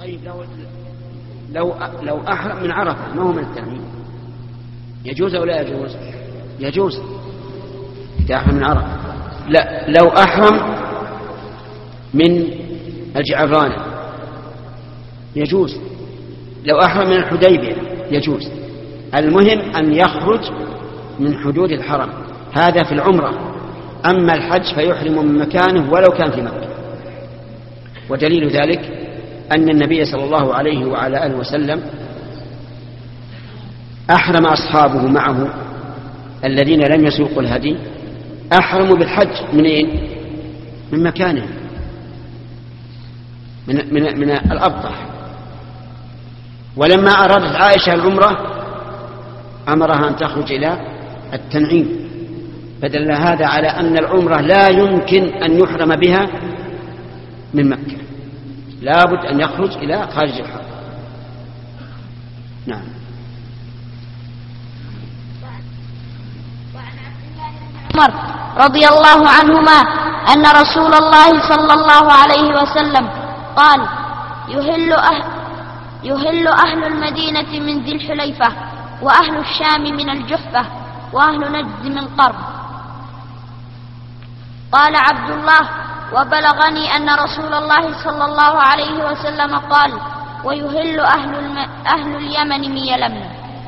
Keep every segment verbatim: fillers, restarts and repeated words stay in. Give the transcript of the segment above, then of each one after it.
طيب لو لو لو أحرم من عرفة ما هو من التعميم يجوز أو لا يجوز؟ يجوز إذا أحرم من عرفة. لا لو أحرم من الجعرانة يجوز، لو أحرم من الحديبية يجوز. المهم أن يخرج من حدود الحرم، هذا في العمرة. أما الحج فيحرم من مكانه ولو كان في مكة. ودليل ذلك أن النبي صلى الله عليه وعلى آله وسلم أحرم أصحابه معه الذين لم يسوقوا الهدي، أحرموا بالحج من إيه؟ من مكانه، من, من, من الأبطح. ولما أرادت عائشة العمرة أمرها أن تخرج إلى التنعيم، فدل هذا على أن العمرة لا يمكن أن يحرم بها من مكة، لا بد أن يخرج إلى خارج الحرم. نعم. عمر رضي الله عنهما أن رسول الله صلى الله عليه وسلم قال: يهل أهل, يهل أهل المدينة من ذي الحليفة، وأهل الشام من الجحفة، وأهل نجد من قرن. قال عبد الله: وبلغني أن رسول الله صلى الله عليه وسلم قال: ويهل أهل, الم... أهل اليمن من يلمن.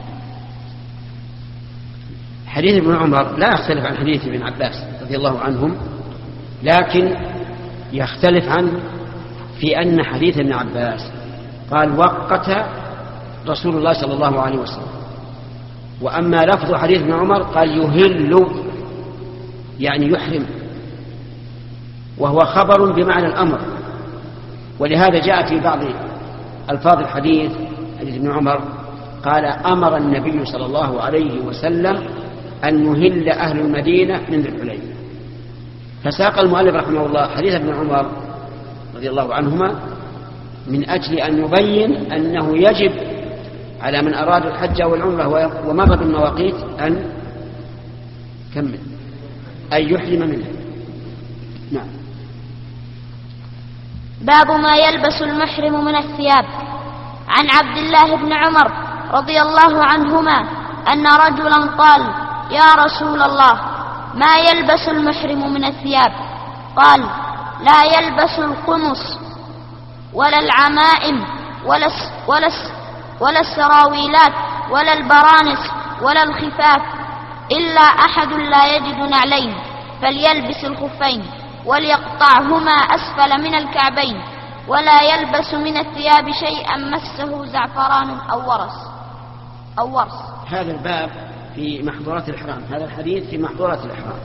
حديث ابن عمر لا يختلف عن حديث ابن عباس رضي الله عنهم، لكن يختلف عنه في أن حديث ابن عباس قال وقت رسول الله صلى الله عليه وسلم، وأما لفظ حديث ابن عمر قال يهل يعني يحرم، وهو خبر بمعنى الأمر. ولهذا جاء في بعض ألفاظ الحديث حديث ابن عمر قال: أمر النبي صلى الله عليه وسلم أن يهل أهل المدينة من ذي الحليفة. فساق المؤلف رحمه الله حديث ابن عمر رضي الله عنهما من أجل أن يبين أنه يجب على من أراد الحج والعمرة ومر بالمواقيت أن كمل أن يحرم منه. نعم. باب ما يلبس المحرم من الثياب. عن عبد الله بن عمر رضي الله عنهما أن رجلا قال: يا رسول الله، ما يلبس المحرم من الثياب؟ قال: لا يلبس القمص ولا العمائم ولا ولا ولا السراويلات ولا البرانس ولا الخفاف، إلا أحد لا يجد نعلين فليلبس الخفين وليقطعهما أسفل من الكعبين، ولا يلبس من الثياب شيئا مسه زعفران أو ورس أو ورس. هذا الباب في محظورات الإحرام، هذا الحديث في محظورات الإحرام.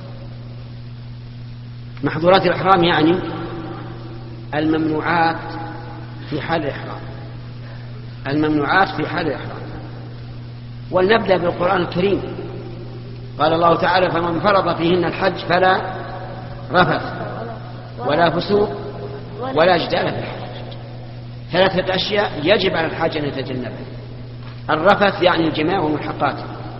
محظورات الإحرام يعني الممنوعات في حال الإحرام، الممنوعات في حال الإحرام. ولنبدأ بالقرآن الكريم. قال الله تعالى: فمن فرض فيهن الحج فلا رفث ولا فسوق ولا جدال في الحج. ثلاثة أشياء يجب على الحاج أن يتجنبها. الرفث يعني الجماع وملحقاته،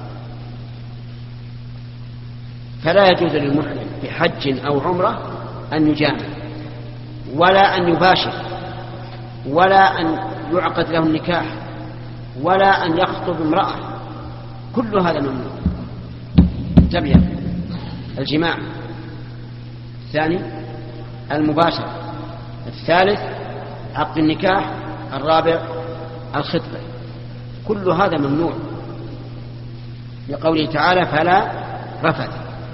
فلا يجوز للمحرم في حج أو عمرة أن يجامع ولا أن يباشر ولا أن يعقد له النكاح ولا أن يخطب امرأة، كل هذا ممنوع. انتبه: الجماع، الثاني المباشرة، الثالث عقد النكاح، الرابع الخطبة، كل هذا ممنوع لقوله تعالى: فلا رفث.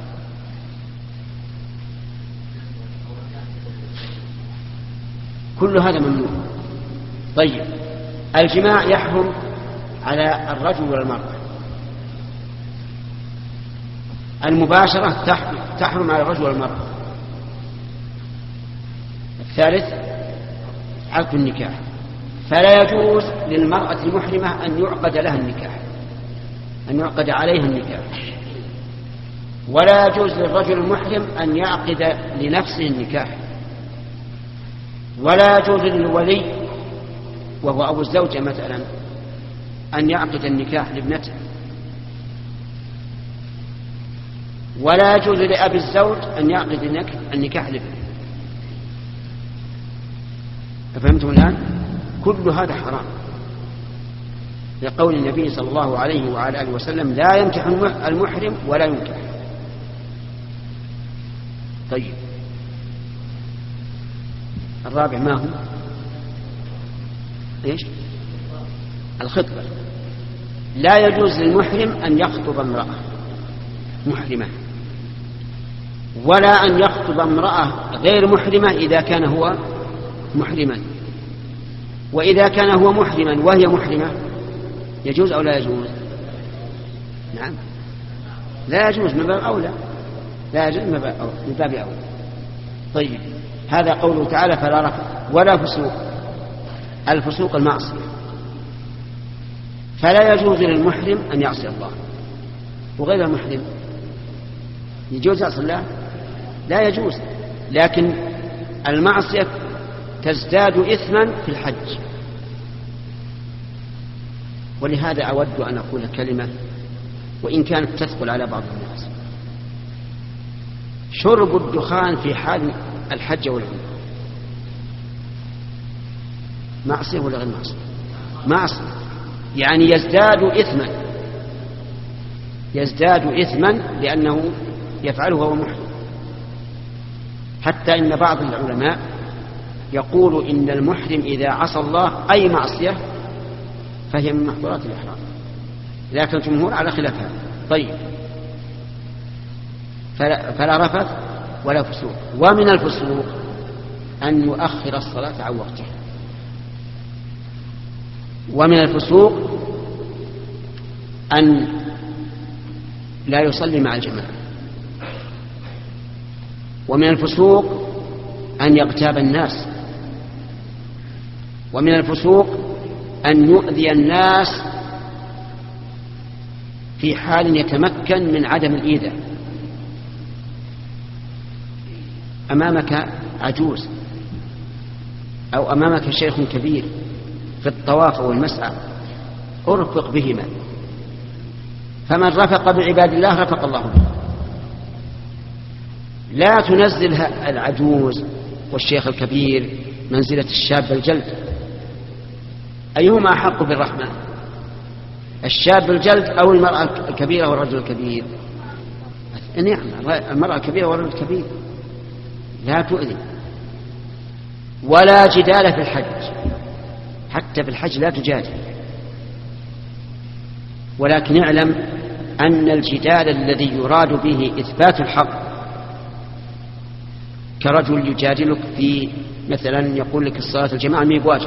كل هذا ممنوع. طيب، الجماع يحرم على الرجل والمرأة، المباشرة تحرم على الرجل والمرأة، الثالث عقد النكاح، فلا يجوز للمرأة المحرمة أن يعقد لها النكاح، أن يعقد عليها النكاح، ولا يجوز للرجل المحرم أن يعقد لنفسه النكاح، ولا يجوز للولي وهو أبو الزوجة مثلا أن يعقد النكاح لابنته، ولا يجوز لأبي الزوج أن يعقد النكاح لابنه. فهمتم الآن؟ كل هذا حرام، لقول النبي صلى الله عليه وعلى آله وسلم: لا ينكح المحرم ولا ينكح. طيب، الرابع ما هو؟ ايش؟ الخطبة. لا يجوز للمحرم أن يخطب امرأة محرمة، ولا أن يخطب امرأة غير محرمة إذا كان هو محرما. وإذا كان هو محرما وهي محرمة يجوز أو لا يجوز؟ نعم، لا يجوز من باب أولى، لا يجوز من باب أولى. طيب، هذا قوله تعالى: فلا رفث ولا فسوق. الفسوق المعصية، فلا يجوز للمحرم أن يعصي الله. وغير المحرم يجوز يعصي الله؟ لا يجوز، لكن المعصية تزداد إثما في الحج. ولهذا أود أن أقول كلمة وإن كانت تثقل على بعض الناس: شرب الدخان في حال الحج والعمرة معصية ولا غير معصية؟ معصية، يعني يزداد إثما، يزداد إثما لأنه يفعله وهو محرم. حتى إن بعض العلماء يقول إن المحرم إذا عصى الله أي معصية فهي من محظورات الإحرام، لكن الجمهور على خلاف هذا. طيب، فلا, فلا رفث ولا فسوق. ومن الفسوق أن يؤخر الصلاة عن وقتها. ومن الفسوق أن لا يصلي مع الجماعة. ومن الفسوق أن يغتاب الناس. ومن الفسوق أن يؤذي الناس في حال يتمكن من عدم الإيذاء. أمامك عجوز أو أمامك شيخ كبير في الطواف والمسعى، ارفق بهما، فمن رفق بعباد الله رفق الله به. لا تنزل العجوز والشيخ الكبير منزلة الشاب الجلد. أيهما أحق بالرحمة، الشاب الجلد أو المرأة الكبيرة والرجل الكبير؟ نعم، المرأة الكبيرة والرجل الكبير. لا تؤذي. ولا جدال في الحج، حتى في الحج لا تجادل. ولكن اعلم أن الجدال الذي يراد به إثبات الحق، كرجل يجادلك في مثلا يقول لك الصلاة الجماعة ما يواجب،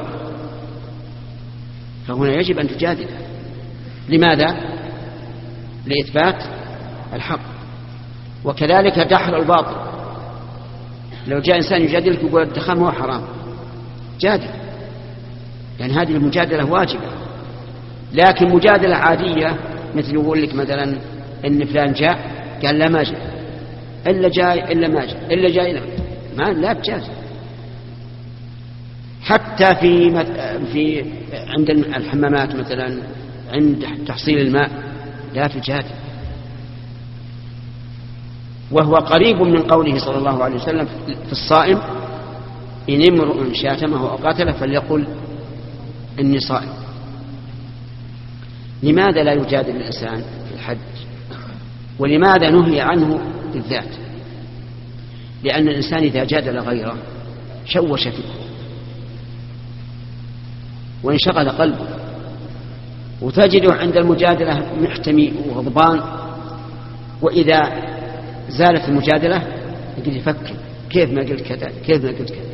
فهنا يجب أن تجادل. لماذا؟ لإثبات الحق. وكذلك دحر الباطل. لو جاء إنسان يجادلك يقول الدخان هو حرام، جادل، يعني هذه المجادلة واجبة. لكن مجادلة عادية مثل يقول لك مثلا إن فلان جاء قال لا ما جاء، إلا جاء إلا ما جاء، إلا جاء إلا ما لا تجادل. حتى في في عند الحمامات مثلا عند تحصيل الماء لا تجادل. وهو قريب من قوله صلى الله عليه وسلم في الصائم: إن امرؤ شاتمه أو قاتله فليقل إني صائم. لماذا لا يجادل الإنسان في الحج؟ ولماذا نهي عنه بالذات؟ لأن الإنسان إذا جادل غيره شوش فكره وانشغل قلبه، وتجده عند المجادلة محتمي وغضبان، وإذا زالت المجادلة يقول يفكر كيف ما قلت كذا، كيف ما قلت كذا.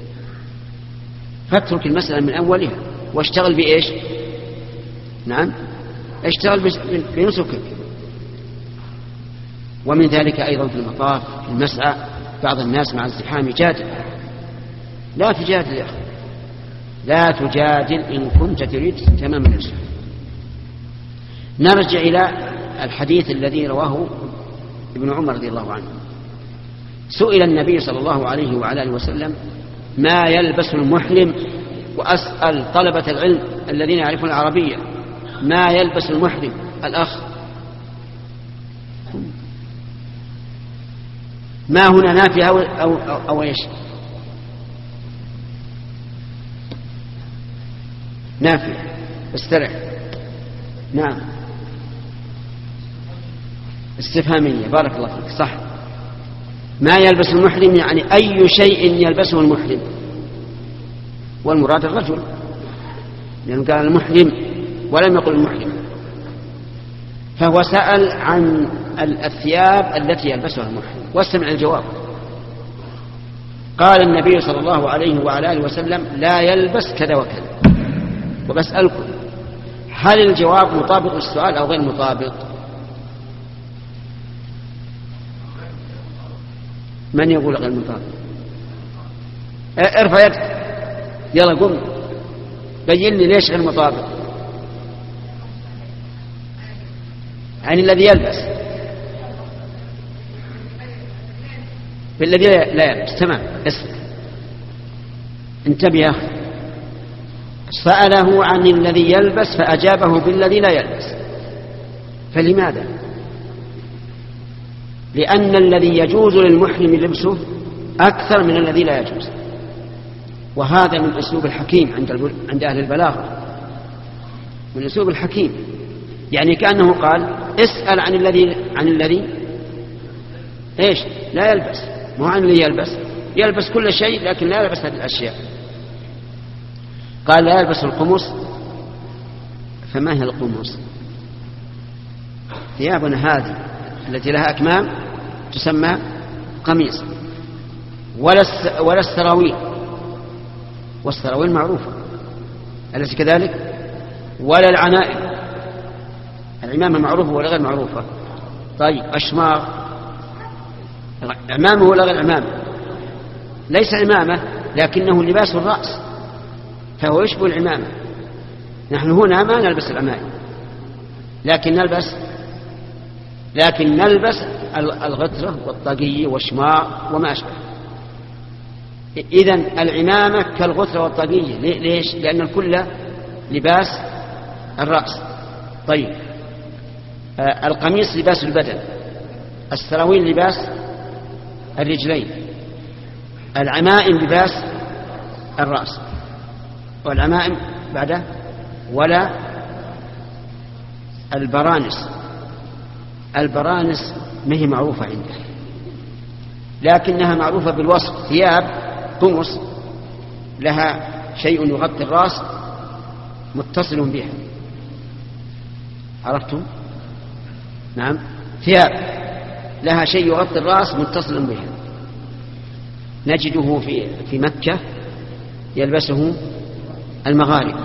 فاترك المسألة من أولها واشتغل بإيش؟ نعم، اشتغل بنسكك. ومن ذلك أيضا في المطاف في المسعى بعض الناس مع الزحام يجادل. لا تجادل يا أخي، لا تجادل إن كنت تريد تمام الإسلام. نرجع إلى الحديث الذي رواه ابن عمر رضي الله عنه. سئل النبي صلى الله عليه وعلى آله وسلم: ما يلبس المحرم؟ وأسأل طلبة العلم الذين يعرفون العربية: ما يلبس المحرم؟ الأخ ما هنا نافية أو, أو, أو, أو إيش؟ نافع استرح. نعم استفهامية، بارك الله فيك، صح. ما يلبس المحرم يعني أي شيء يلبسه المحرم، والمراد الرجل، لأنه قال المحرم ولم يقل المحرم. فهو سأل عن الثياب التي يلبسها المحرم، واستمع الجواب. قال النبي صلى الله عليه وعلى آله وسلم لا يلبس كذا وكذا. وبسألكم هل الجواب مطابق للسؤال أو غير مطابق؟ من يقول غير مطابق؟ ارفع يدك، يلا قم بين لي ليش غير مطابق. يعني الذي يلبس بالذي لا يلبس. تمام، اسمع انتبه يا أخي. سأله عن الذي يلبس فأجابه بالذي لا يلبس. فلماذا؟ لأن الذي يجوز للمحرم لبسه أكثر من الذي لا يجوز، وهذا من أسلوب الحكيم عند عند أهل البلاغة، من أسلوب الحكيم. يعني كأنه قال اسأل عن الذي عن الذي ايش لا يلبس، مو عن الذي يلبس. يلبس كل شيء لكن لا يلبس هذه الأشياء. قال لا يلبس القمص. فما هي القمص؟ ثيابنا هذه التي لها أكمام تسمى قميص. ولا ولا السراويل، والسراويل معروفة أليس كذلك؟ ولا العنائم، العمامة معروفة ولا غير معروفة؟ طيب أشماغ، عمامة ولا غير عمامة؟ ليس عمامة لكنه لباس الرأس، فهو يشبه العمامة. نحن هنا ما نلبس العمائم، لكن نلبس لكن نلبس الغترة والطاقية والشماغ وما أشبه. إذن العمامة كالغترة والطاقية. ليش؟ لأن الكل لباس الرأس. طيب آه القميص لباس البدن، السراويل لباس الرجلين، العمائم لباس الرأس. والعمائم بعده ولا البرانس. البرانس ما هي معروفة عنده، لكنها معروفة بالوصف. ثياب قمص لها شيء يغطي الرأس متصل بها، عرفتم؟ نعم، ثياب لها شيء يغطي الرأس متصل بها. نجده في في مكة يلبسه المغاربة،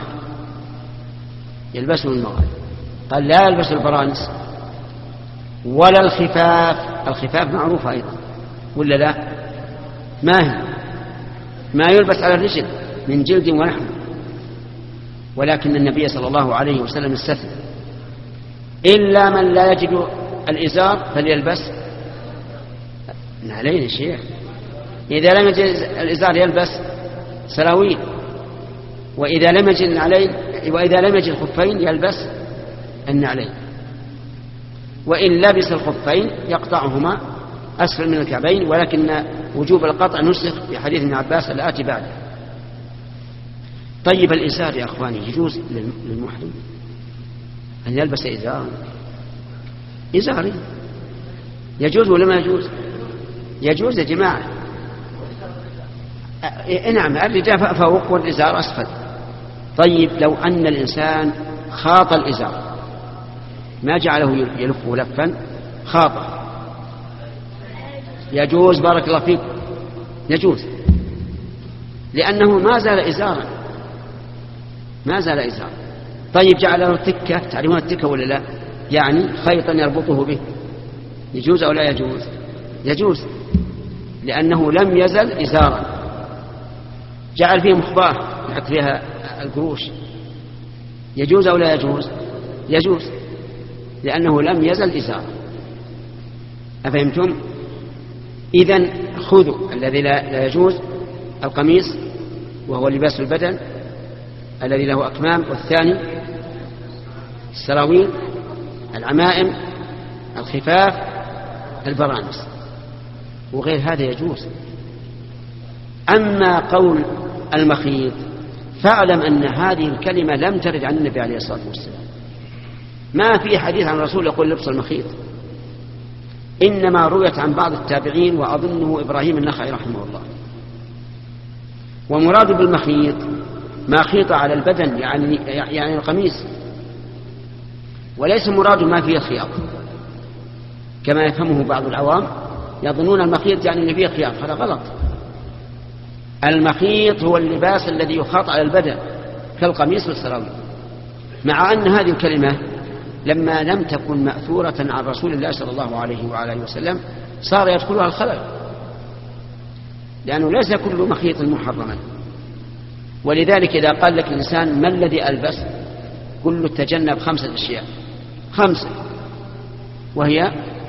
يلبسه المغاربة. قال لا يلبس البرانس ولا الخفاف. الخفاف معروفة أيضا ولا لا؟ ما هي؟ ما يلبس على الرجل من جلد ولحم. ولكن النبي صلى الله عليه وسلم استثنى إلا من لا يجد الإزار فليلبس نعلين يا شيخ. إذا لم يجد الإزار يلبس سراويل، وإذا لم يجد النعلين وإذا لم يجد الخفين يلبس النعلين. وإن لبس الخفين يقطعهما أسفل من الكعبين، ولكن وجوب القطع نسخ في حديث ابن عباس الآتي بعده. طيب الإزار يا أخواني يجوز للمحرم أن يلبس إزارا؟ إزاري يجوز ولا ما يجوز؟ يجوز يا جماعة. نعم، الرداء فوق والإزار أسفل. طيب لو أن الإنسان خاط الإزار ما جعله يلفه لفا، خاطه، يجوز؟ بارك الله فيك، يجوز، لأنه ما زال إزارا، ما زال إزارا. طيب جعل له تكة، تعلمون التكة ولا لا؟ يعني خيطا يربطه به، يجوز أو لا يجوز؟ يجوز، لأنه لم يزل إزارا. جعل فيه مخباه يحط فيها القروش، يجوز أو لا يجوز؟ يجوز، لأنه لم يزل إزارا. أفهمتم؟ إذن خذوا الذي لا يجوز القميص وهو لباس البدن الذي له أكمام، والثاني السراويل، العمائم، الخفاف، البرانس، وغير هذا يجوز. أما قول المخيط فاعلم أن هذه الكلمة لم ترد عن النبي عليه الصلاة والسلام. ما في حديث عن الرسول يقول لبس المخيط، إنما رويت عن بعض التابعين وأظنه إبراهيم النخعي رحمه الله. ومراد بالمخيط ما خيط على البدن يعني, يعني القميص، وليس مراد ما فيه الخياط كما يفهمه بعض العوام، يظنون المخيط يعني اللي فيه خياط، هذا غلط. المخيط هو اللباس الذي يخاط على البدن كالقميص والسراويل، مع أن هذه الكلمة لما لم تكن مأثورة عن رسول الله صلى الله عليه وعلى وسلم صار يدخلها الخلل، لأنه ليس كل مخيط محرما. ولذلك إذا قال لك الإنسان ما الذي ألبس، قل له تجنب خمسة أشياء، خمسة، وهي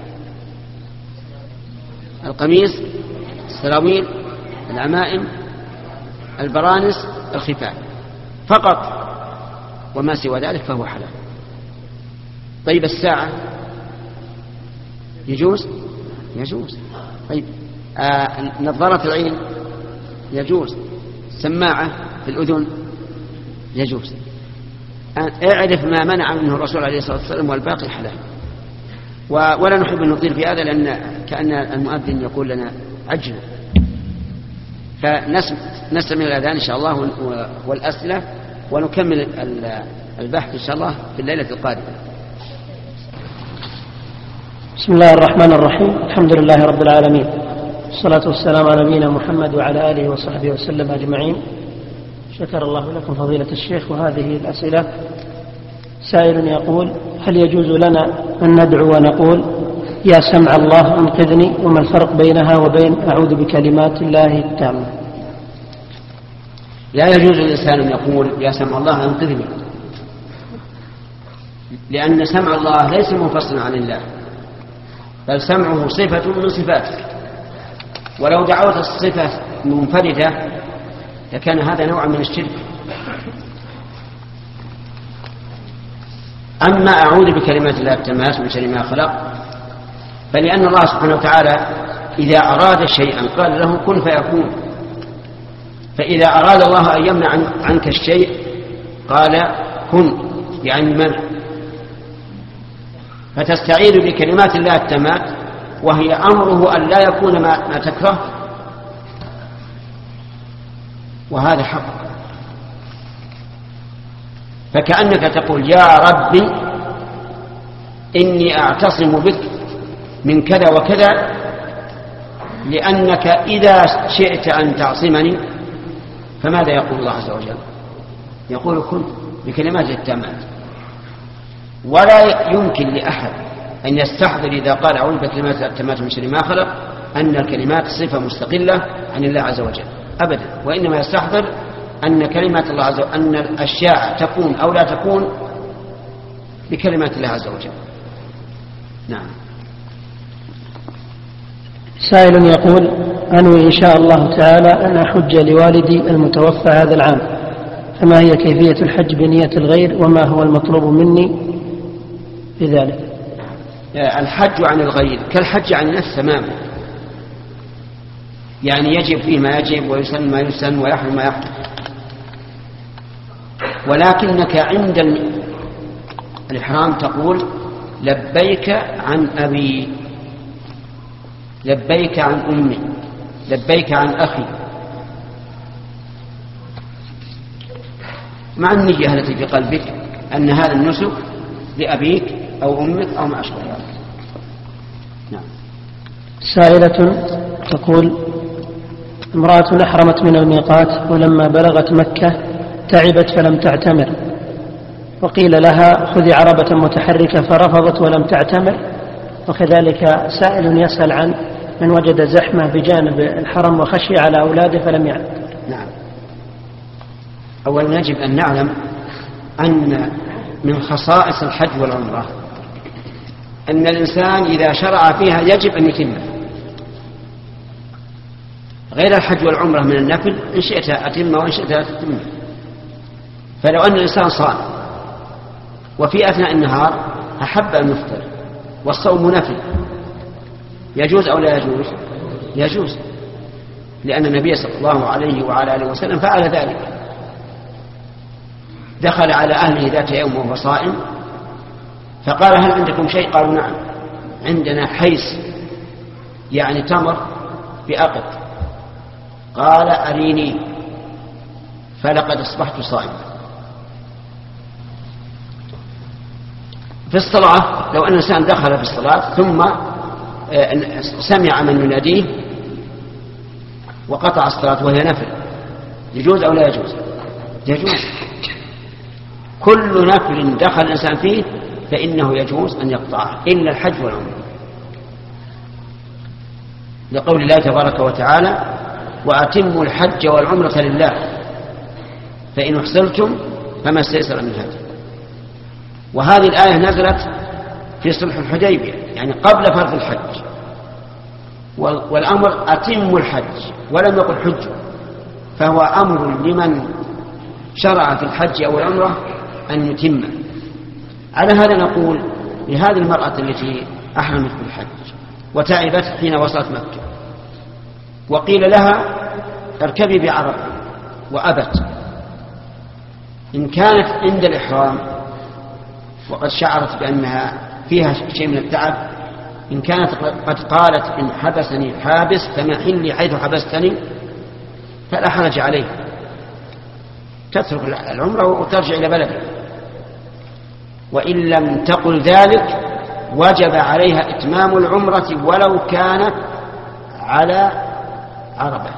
القميص، السراويل، العمائم، البرانس، الخفاف فقط، وما سوى ذلك فهو حلال. طيب الساعة يجوز؟ يجوز. طيب آه نظارة العين يجوز، سماعة في الأذن يجوز. اعرف ما منع منه الرسول عليه الصلاة والسلام والباقي حلال. ولا نحب أن نطيل في هذا لأن كأن المؤذن يقول لنا عجلوا، فنستمع الأذان إن شاء الله والأسئلة ونكمل البحث إن شاء الله في الليلة القادمة. بسم الله الرحمن الرحيم، الحمد لله رب العالمين، والصلاة والسلام على نبينا محمد وعلى آله وصحبه وسلم أجمعين. شكر الله لكم فضيلة الشيخ. وهذه الأسئلة، سائل يقول: هل يجوز لنا أن ندعو ونقول يا سمع الله أنقذني، وما الفرق بينها وبين أعوذ بكلمات الله التامة؟ لا يجوز للإنسان أن يقول يا سمع الله أنقذني، لأن سمع الله ليس منفصلا عن الله، بل سمعه صفة من صفاته، ولو دعوت الصفة منفردة لكان هذا نوع من الشرك. أما أعوذ بكلمات الله التامات من شر ما خلق، فلأن الله سبحانه وتعالى إذا أراد شيئا قال له كن فيكون، فإذا أراد الله أن يمنع عنك الشيء قال كن، يعني منع. فتستعيذ بكلمات الله التامات وهي أمره أن لا يكون ما, ما تكره، وهذا حق. فكأنك تقول يا ربي إني أعتصم بك من كذا وكذا، لأنك إذا شئت أن تعصمني فماذا يقول الله عز وجل؟ يقول كن بكلمات التامات. ولا يمكن لأحد أن يستحضر إذا قال أعوذ بكلمات التامات من شر ما خلق أن الكلمات صفة مستقلة عن الله عز وجل أبدا، وإنما يستحضر أن كلمات الله عز وجل، أن الأشياء تكون أو لا تكون بكلمات الله عز وجل. نعم. سائل يقول: أنوي إن شاء الله تعالى أن أحج لوالدي المتوفى هذا العام، فما هي كيفية الحج بنية الغير، وما هو المطلوب مني بذلك؟ الحج عن الغير كالحج عن النفس تماما، يعني يجب فيه ما يجب ويسن ما يسن ويحرم ما يحرم، ولكنك عند الإحرام تقول لبيك عن أبي، لبيك عن أمي، لبيك عن أخي، مع النية التي في قلبك أن هذا النسك لأبيك أو أمك أو ما أشبه ذلك. نعم. سائلة تقول: امرأة أحرمت من الميقات ولما بلغت مكة تعبت فلم تعتمر، وقيل لها خذي عربة متحركة فرفضت ولم تعتمر. وكذلك سائل يسأل عن من وجد زحمة بجانب الحرم وخشي على أولاده فلم يعد. نعم. أولا يجب أن نعلم أن من خصائص الحج والعمرة أن الإنسان إذا شرع فيها يجب أن يتمه، غير الحج والعمرة من النفل إن شئت أتم وإن شئت لا تتم. فلو أن الإنسان صام وفي أثناء النهار أحب أن يفطر والصوم نفل، يجوز أو لا يجوز؟ يجوز، لأن النبي صلى الله عليه وعلى آله وسلم فعل ذلك. دخل على أهله ذات يوم وهو صائم فقال هل عندكم شيء؟ قالوا نعم عندنا حيس يعني تمر بأقط. قال أريني فلقد أصبحت صائما. في الصلاة لو أن الإنسان دخل في الصلاة ثم سمع من يناديه وقطع الصلاة وهي نفل يجوز أو لا يجوز؟ يجوز. كل نفل دخل الإنسان فيه فإنه يجوز أن يقطعه إلا الحج والعمرة، لقول الله تبارك وتعالى وأتموا الحج والعمرة لله فإن احصرتم فما استيسر من الهدي. وهذه الآية نزلت في صلح الحديبية يعني قبل فرض الحج، والأمر أتموا الحج ولم يقل حج، فهو أمر لمن شرع في الحج أو العمرة أن يتم. على هذا نقول لهذه المرأة التي أحرمت بالحج وتعبت حين وصلت مكة وقيل لها اركبي بعرفة وأبت، إن كانت عند الإحرام وقد شعرت بأنها فيها شيء من التعب، إن كانت قد قالت إن حبسني الحابس فمحلي حيث حبستني فلا حرج عليه، تترك العمرة وترجع إلى بلدها. وإن لم تقل ذلك وجب عليها إتمام العمرة ولو كانت على عربة،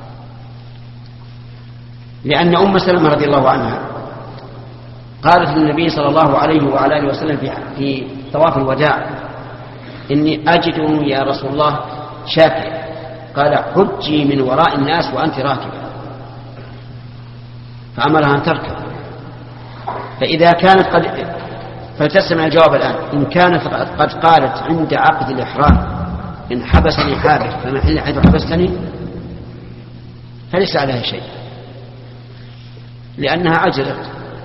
لأن أم سلمة رضي الله عنها قالت للنبي صلى الله عليه وعلى آله وسلم في طواف الوداع إني أجد يا رسول الله شاكرا، قال حجي من وراء الناس وأنت راكبة، فأمرها أن تركب. فإذا كانت قد فلتسمع الجواب الآن، إن كانت قد قالت عند عقد الإحرام إن حبسني حابس فمحل حيث حبستني فليس عليها شيء لأنها عجزت.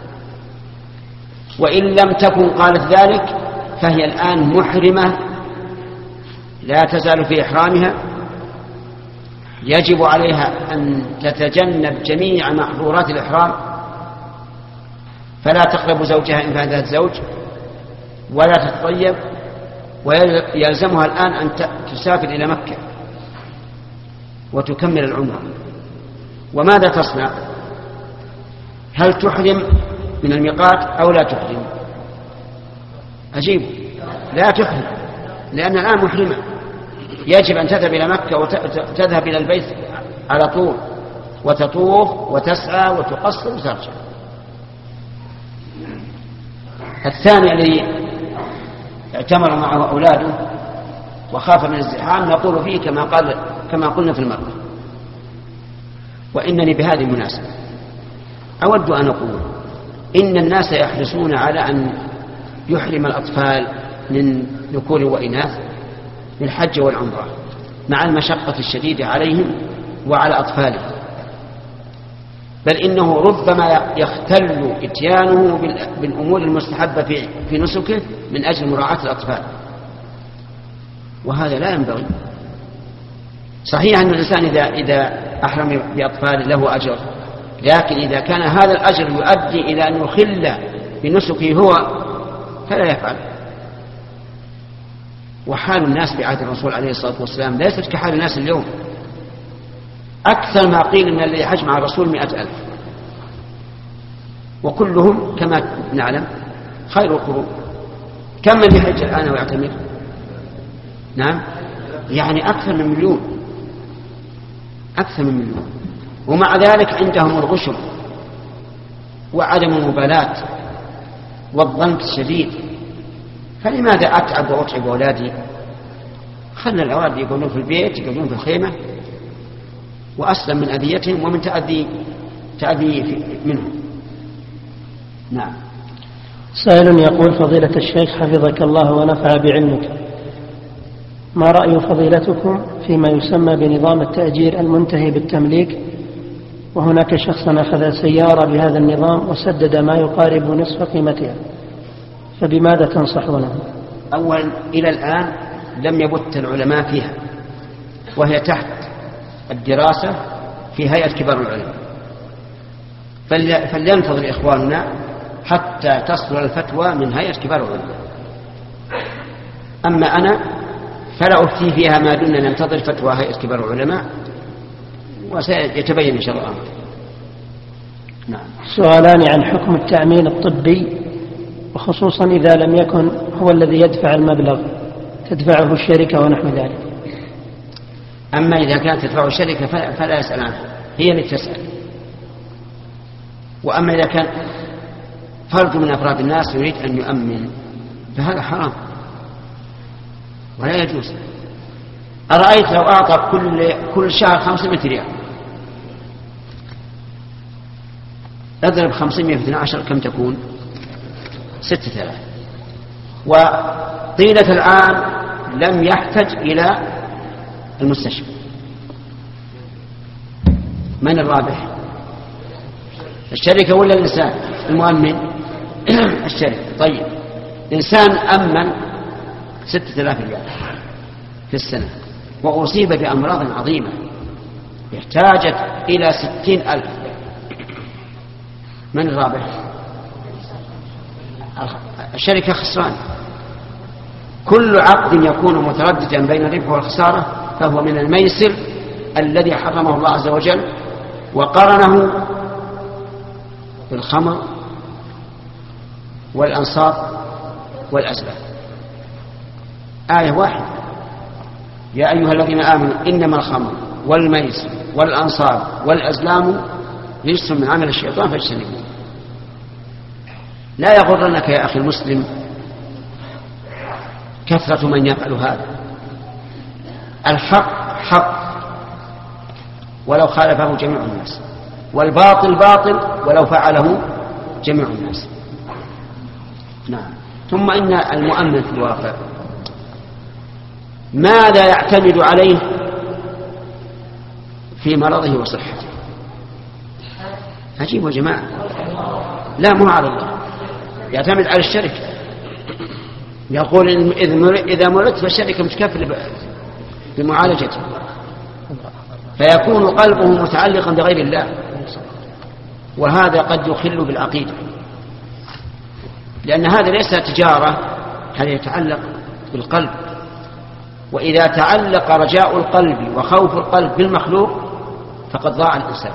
وإن لم تكن قالت ذلك فهي الآن محرمة لا تزال في إحرامها، يجب عليها أن تتجنب جميع محظورات الإحرام، فلا تقرب زوجها إن كان ذات زوج ولا تتطيب، ويلزمها الآن أن تسافر إلى مكة وتكمل العمرة. وماذا تصنع؟ هل تحرم من الميقات أو لا تحرم؟ أجيب لا تحرم، لأن الآن محرمة، يجب أن تذهب إلى مكة وتذهب إلى البيت على طول وتطوف وتسعى وتقصر وترجع. الثاني الذي اعتمر معه أولاده وخاف من الزحام نقول فيه كما قال كما قلنا في المرة. وإنني بهذه المناسبة أود أن أقول إن الناس يحرصون على أن يحرم الأطفال من ذكور وإناث للحج والعمرة مع المشقة الشديدة عليهم وعلى أطفالهم، بل إنه ربما يختل إتيانه بالأمور المستحبة في نسكه من أجل مراعاة الأطفال، وهذا لا ينبغي. صحيح أن الإنسان إذا, إذا أحرم بأطفاله له أجر، لكن إذا كان هذا الأجر يؤدي إلى أن يخل بنسكه هو فلا يفعل. وحال الناس بعهد الرسول عليه الصلاة والسلام ليست كحال الناس اليوم. أكثر ما قيل من الذي حج مع الرسول مئة ألف، وكلهم كما نعلم خير القرون. كم من يحج الآن ويعتمر؟ نعم يعني أكثر من مليون، أكثر من مليون، ومع ذلك عندهم الغشم وعدم المبالاة والضنك الشديد. فلماذا أتعب وأتعب أولادي؟ خلنا الأولاد يقولون في البيت، يقولون في الخيمة، وأسلم من أذيتهم ومن تأذي تأذي منهم. نعم. سائل يقول فضيلة الشيخ حفظك الله ونفع بعلمك، ما رأي فضيلتكم فيما يسمى بنظام التأجير المنتهي بالتمليك، وهناك شخص أخذ سيارة بهذا النظام وسدد ما يقارب نصف قيمتها، فبماذا تنصحونه؟ أولا إلى الآن لم يبت العلماء فيها، وهي تحت الدراسة في هيئة كبار العلماء، فلينتظر إخواننا حتى تصدر الفتوى من هيئة كبار العلماء. أما أنا فلا أفتي فيها ما دمنا ننتظر فتوى هيئة كبار العلماء، وسيتبين إن شاء الله. نعم. سؤالان عن حكم التأمين الطبي، وخصوصا إذا لم يكن هو الذي يدفع المبلغ، تدفعه الشركة ونحو ذلك. أما إذا كانت تدفعه الشركة فلا يسأل عنها، هي اللي تسأل. وأما إذا كان فرد من أفراد الناس يريد أن يؤمن فهذا حرام ولا يجوز. أرأيت لو أعطى كل, كل شهر خمسمائة ريال، اضرب خمسمائة في اثني عشر كم تكون؟ ستة آلاف. وطيلة العام لم يحتج إلى المستشفى، من الرابح؟ الشركة ولا الإنسان المؤمن؟ الشركة. طيب إنسان أمن ستة آلاف ريال في السنة وأصيب بأمراض عظيمة احتاجت إلى ستين ألف، من الرابح؟ الشركة خسران. كل عقد يكون مترددا بين الربح والخسارة فهو من الميسر الذي حرمه الله عز وجل، وقرنه بالخمر والأنصاب والأزلام. آية واحدة: يا أيها الذين آمنوا إنما الخمر والميسر والأنصاب والأزلام رجس من عمل الشيطان فاجتنبوه. لا يغرنك يا أخي المسلم كثرة من يفعل هذا. الحق حق ولو خالفه جميع الناس، والباطل باطل ولو فعله جميع الناس. نعم. ثم إن المؤمن في الواقع ماذا يعتمد عليه في مرضه وصحته؟ عجيب يا جماعة. لا، مو على الله، يعتمد على الشركة. يقول إذا مرضت فالشركة متكفلة بمعالجته، فيكون قلبه متعلقا بغير الله، وهذا قد يخل بالعقيدة، لأن هذا ليس تجارة، هذا يتعلق بالقلب. وإذا تعلق رجاء القلب وخوف القلب بالمخلوق فقد ضاع الإنسان.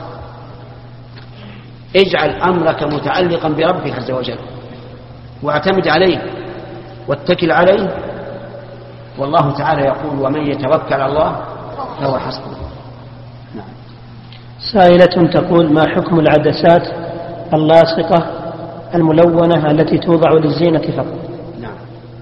اجعل أمرك متعلقا بربك عز وجل، واعتمد عليه واتكل عليه، والله تعالى يقول: ومن يتوكل على الله فهو حسبه. نعم. سائلة تقول: ما حكم العدسات اللاصقة الملونة التي توضع للزينة فقط؟ نعم.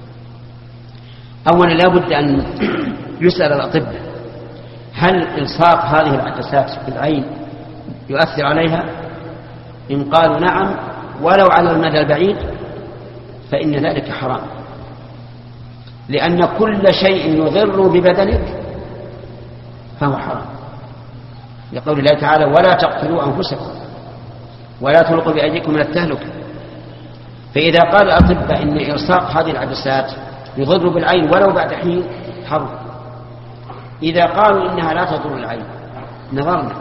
أولا لا بد أن يسأل الأطباء هل إلصاق هذه العدسات في العين يؤثر عليها؟ إن قالوا نعم ولو على المدى البعيد فإن ذلك حرام، لأن كل شيء يضر ببدنك فهو حرام، لقول الله تعالى: ولا تقتلوا أنفسكم ولا تلقوا بأيديكم من التهلكة. فإذا قال الأطباء إن إلصاق هذه العدسات يضر بالعين ولو بعد حين حرام. إذا قالوا إنها لا تضر العين نظرنا،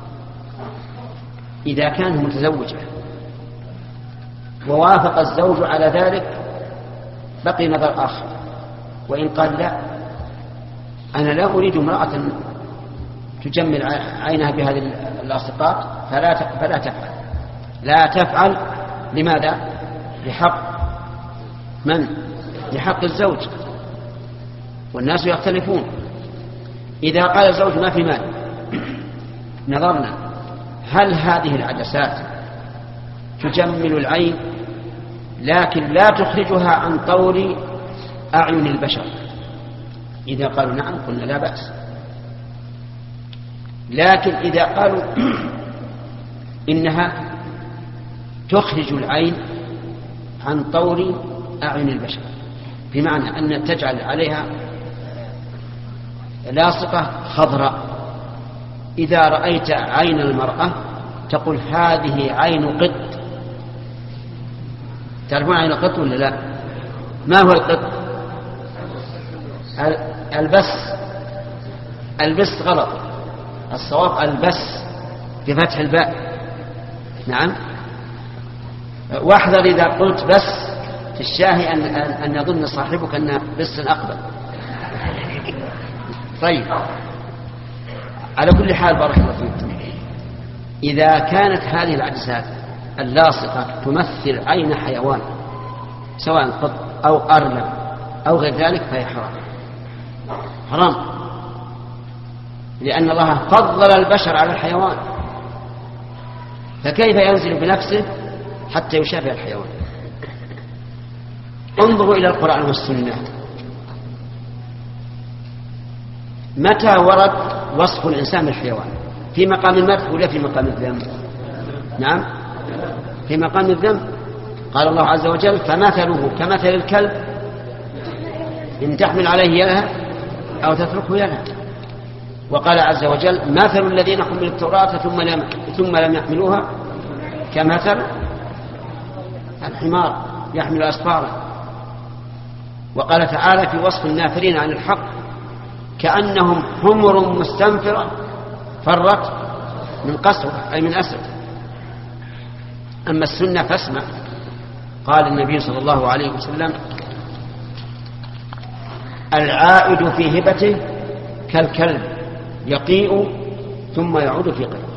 إذا كان متزوجة ووافق الزوج على ذلك بقي نظر آخر، وإن قال لا أنا لا أريد امرأة تجمل عينها بهذه اللاصقات فلا فلا تفعل. لا تفعل. لماذا؟ لحق من؟ لحق الزوج، والناس يختلفون. إذا قال الزوج ما في مال نظرنا هل هذه العدسات تجمل العين لكن لا تخرجها عن طور أعين البشر؟ إذا قالوا نعم قلنا لا بأس. لكن إذا قالوا إنها تخرج العين عن طور أعين البشر، بمعنى أن تجعل عليها لاصقة خضراء، إذا رأيت عين المرأة تقول هذه عين قط. تعرفون عين القط ولا لا؟ ما هو القط؟ البس. البس غلط، الصواب البس بفتح الباء. نعم. واحذر إذا قلت بس في الشاهي أن, أن يظن صاحبك أن بس أقبل. طيب، على كل حال بارك الله فيكم، إذا كانت هذه الأجساد اللاصقة تمثل عين حيوان سواء قط أو أرنب أو غير ذلك فهي حرام حرام، لأن الله فضل البشر على الحيوان، فكيف ينزل بنفسه حتى يشابه الحيوان؟ انظروا إلى القرآن والسنة، متى ورد وصف الإنسان بالحيوان؟ في مقام المدح ولا في مقام الذم؟ نعم، في مقام الذم. قال الله عز وجل: فمثله كمثل الكلب إن تحمل عليه يلهث أو تتركه يلهث. وقال عز وجل: مثل الذين حملوا التوراة ثم لم, ثم لم يحملوها كمثل الحمار يحمل أسفارا. وقال تعالى في وصف النافرين عن الحق: كأنهم حمر مستنفرة فرت من قسوة، أي من أسد. أما السنة فاسمع. قال النبي صلى الله عليه وسلم: العائد في هبته كالكلب يقيء ثم يعود في قيء.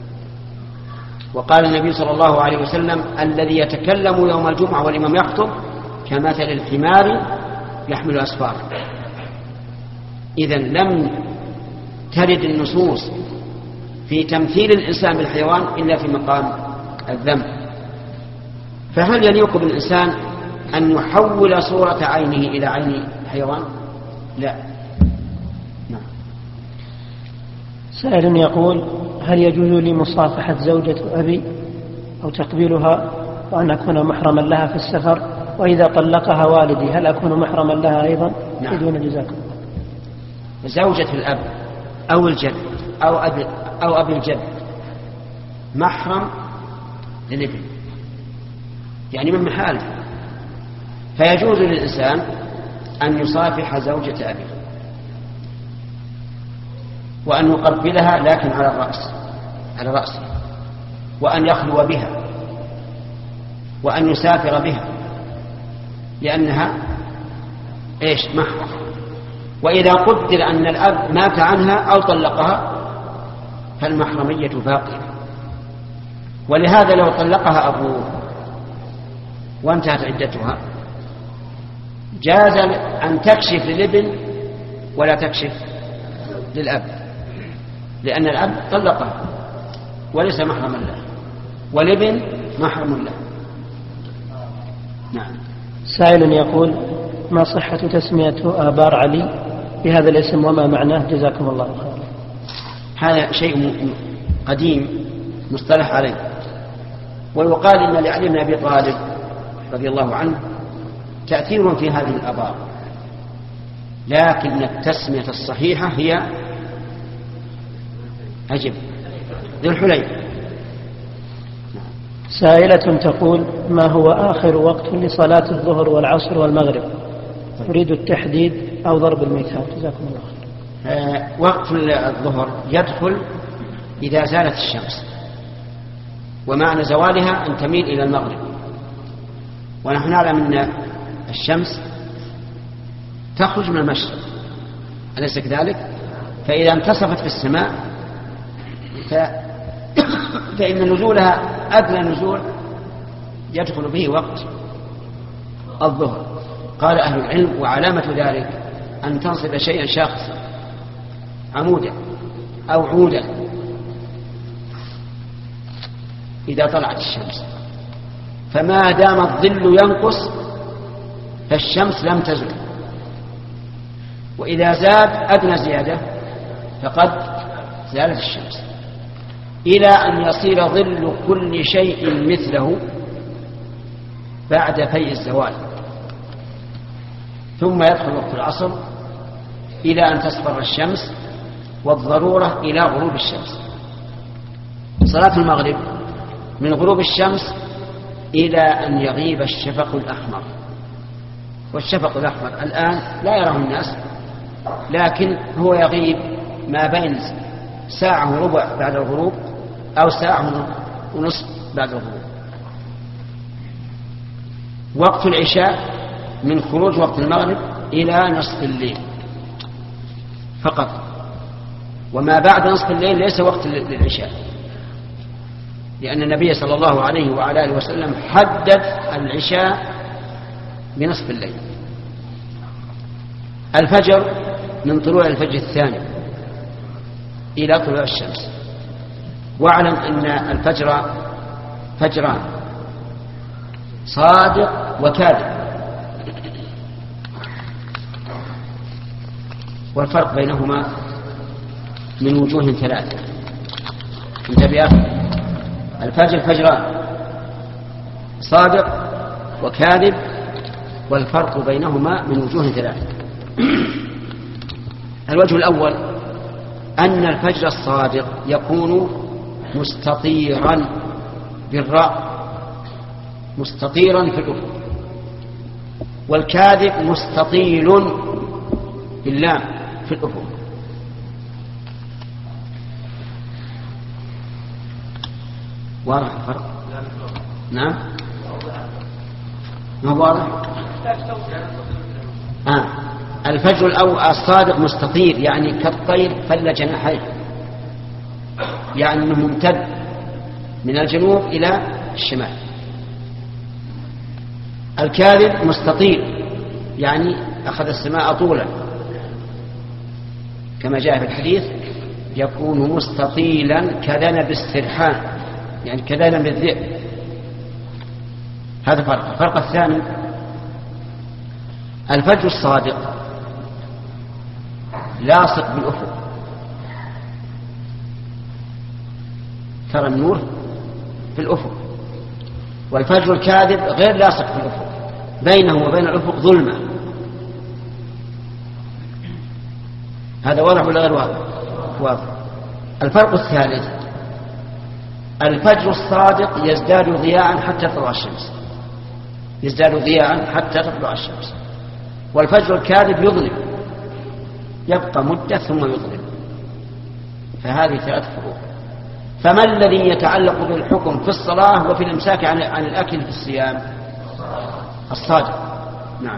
وقال النبي صلى الله عليه وسلم: الذي يتكلم يوم الجمعة والإمام يخطب كمثل الحمار يحمل أسفار. إذن لم ترد النصوص في تمثيل الإنسان بالحيوان إلا في مقام الذم. فهل يليق بالإنسان أن يحول صورة عينه إلى عين حيوان؟ لا. نعم. سائل يقول: هل يجوز لي مصافحة زوجة أبي أو تقبيلها وأن أكون محرما لها في السفر؟ وإذا طلقها والدي هل أكون محرما لها أيضا؟ نعم. بدون جزاكم. زوجة الأب أو الجد أو أبي, أو أبي الجد محرم للابن، يعني من محاله، فيجوز للإنسان أن يصافح زوجة أبيه وأن يقبلها لكن على الرأس على رأسه، وأن يخلو بها، وأن يسافر بها، لأنها إيش؟ محرم. وإذا قدر أن الأب مات عنها أو طلقها فالمحرمية باقية. ولهذا لو طلقها أبوه وانتهت عدتها جاز أن تكشف للابن ولا تكشف للأب، لأن الأب طلقها وليس محرما له، والابن محرم له. نعم. سائل يقول: ما صحة تسمية آبار علي بهذا الاسم وما معناه؟ جزاكم الله خيرا. هذا شيء قديم مصطلح عليه، ويقال إن لعلي بن أبي طالب رضي الله عنه تأثير في هذه الآبار، لكن التسمية الصحيحة هي أجب ذو الحليفة. سائلة تقول: ما هو آخر وقت لصلاة الظهر والعصر والمغرب؟ أريد التحديد أو ضرب المثال. جزاكم الله خير. آه وقت الظهر يدخل إذا زالت الشمس، ومعنى زوالها أن تميل إلى المغرب، ونحن نعلم أن الشمس تخرج من المشرق أليس كذلك؟ فإذا انتصفت في السماء ف... فإن نزولها أدنى نزول يدخل به وقت الظهر. قال أهل العلم: وعلامة ذلك أن تنصب شيئا شاخصا عمودا أو عودا إذا طلعت الشمس، فما دام الظل ينقص فالشمس لم تزل، وإذا زاد أدنى زيادة فقد زالت الشمس، إلى أن يصير ظل كل شيء مثله بعد فيء الزوال، ثم يدخل وقت العصر إلى أن تصفر الشمس، والضرورة إلى غروب الشمس. صلاة المغرب من غروب الشمس إلى أن يغيب الشفق الأحمر، والشفق الأحمر الآن لا يراه الناس، لكن هو يغيب ما بين ساعة وربع بعد الغروب أو ساعة ونصف بعد الغروب. وقت العشاء من خروج وقت المغرب إلى نصف الليل فقط، وما بعد نصف الليل ليس وقت للعشاء، لأن النبي صلى الله عليه وعلى آله وسلم حدد العشاء بنصف الليل. الفجر من طلوع الفجر الثاني إلى طلوع الشمس. واعلم أن الفجر فجران، صادق وكاذب، والفرق بينهما من وجوه ثلاثة. انتبه، الفجر فجران، صادق وكاذب، والفرق بينهما من وجوه ثلاثة. الوجه الأول أن الفجر الصادق يكون مستطيرا بالراء، مستطيرا في الأفق، والكاذب مستطيل باللام في الأفق. واضح الفرق؟ نعم، ما واضح؟ آه. الفجر الأول الصادق مستطير، يعني كالطير فل جناحيه، يعني أنه ممتد من الجنوب إلى الشمال. الكاذب مستطيل، يعني أخذ السماء طولا، كما جاء في الحديث يكون مستطيلا كذنب السرحان، يعني كذنب الذئب. هذا فرق. الفرق الثاني الفجر الصادق لاصق بالأفق، ترى النور في الأفق، والفجر الكاذب غير لاصق في الأفق، بينه وبين الأفق ظلمة. هذا واضح ولا غير واضح؟ واضح. الفرق الثالث الفجر الصادق يزداد ضياء حتى تطلع الشمس، يزداد ضياء حتى تطلع الشمس، والفجر الكاذب يظلم، يبقى مدة ثم يظلم. فهذه ثلاث فروق. فما الذي يتعلق بالحكم في الصلاة وفي الإمساك عن, عن الأكل في الصيام؟ الصادق. نعم.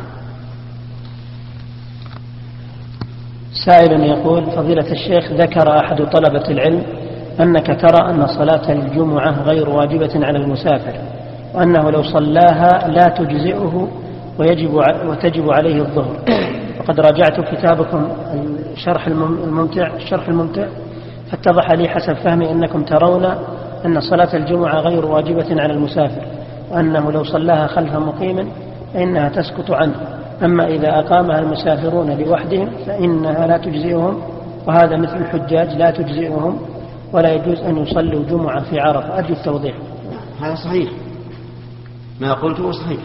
سائل يقول: فضيلة الشيخ، ذكر أحد طلبة العلم أنك ترى أن صلاة الجمعة غير واجبة على المسافر، وأنه لو صلاها لا تجزئه ويجب وتجب عليه الظهر. وقد راجعت كتابكم الشرح الممتع الشرح الممتع فاتضح لي حسب فهمي أنكم ترون أن صلاة الجمعة غير واجبة على المسافر، وأنه لو صلاها خلف مقيم فإنها تسقط عنه، أما إذا أقامها المسافرون لوحدهم فإنها لا تجزئهم، وهذا مثل الحجاج لا تجزئهم ولا يجوز أن يصلوا جمعة في عرفة. أرجو التوضيح. هذا صحيح، ما قلته صحيح.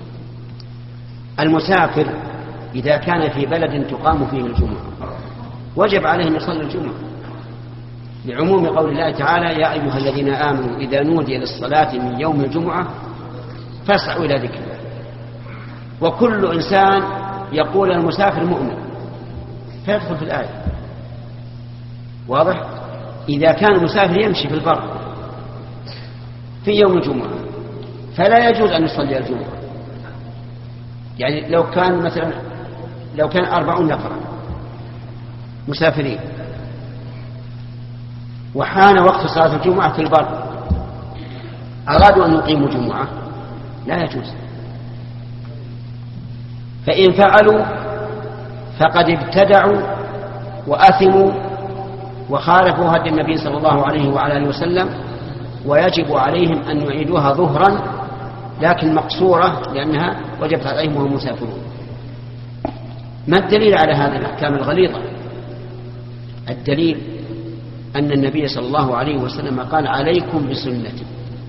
المسافر إذا كان في بلد تقام فيه الجمعة وجب عليه أن يصلي الجمعة، لعموم قول الله تعالى: يا أيها الذين آمنوا إذا نودي للصلاة من يوم الجمعة فاسعوا إلى ذكر الله. وكل إنسان يقول المسافر مؤمن فيدخل في الآية. واضح؟ إذا كان المسافر يمشي في البر في يوم الجمعة فلا يجوز أن يصلي الجمعة. يعني لو كان مثلا لو كان أربعون نفرا مسافرين وحان وقت صلاة الجمعة في البر، أرادوا أن يقيموا جمعة، لا يجوز. فإن فعلوا فقد ابتدعوا وأثموا وخالفوا هدي النبي صلى الله عليه وعلى آله وسلم، ويجب عليهم أن يعيدوها ظهرا لكن مقصورة، لأنها وجبت عليهم وهم مسافرون. ما الدليل على هذه الأحكام الغليظة؟ الدليل أن النبي صلى الله عليه وسلم قال: عليكم بسنتي،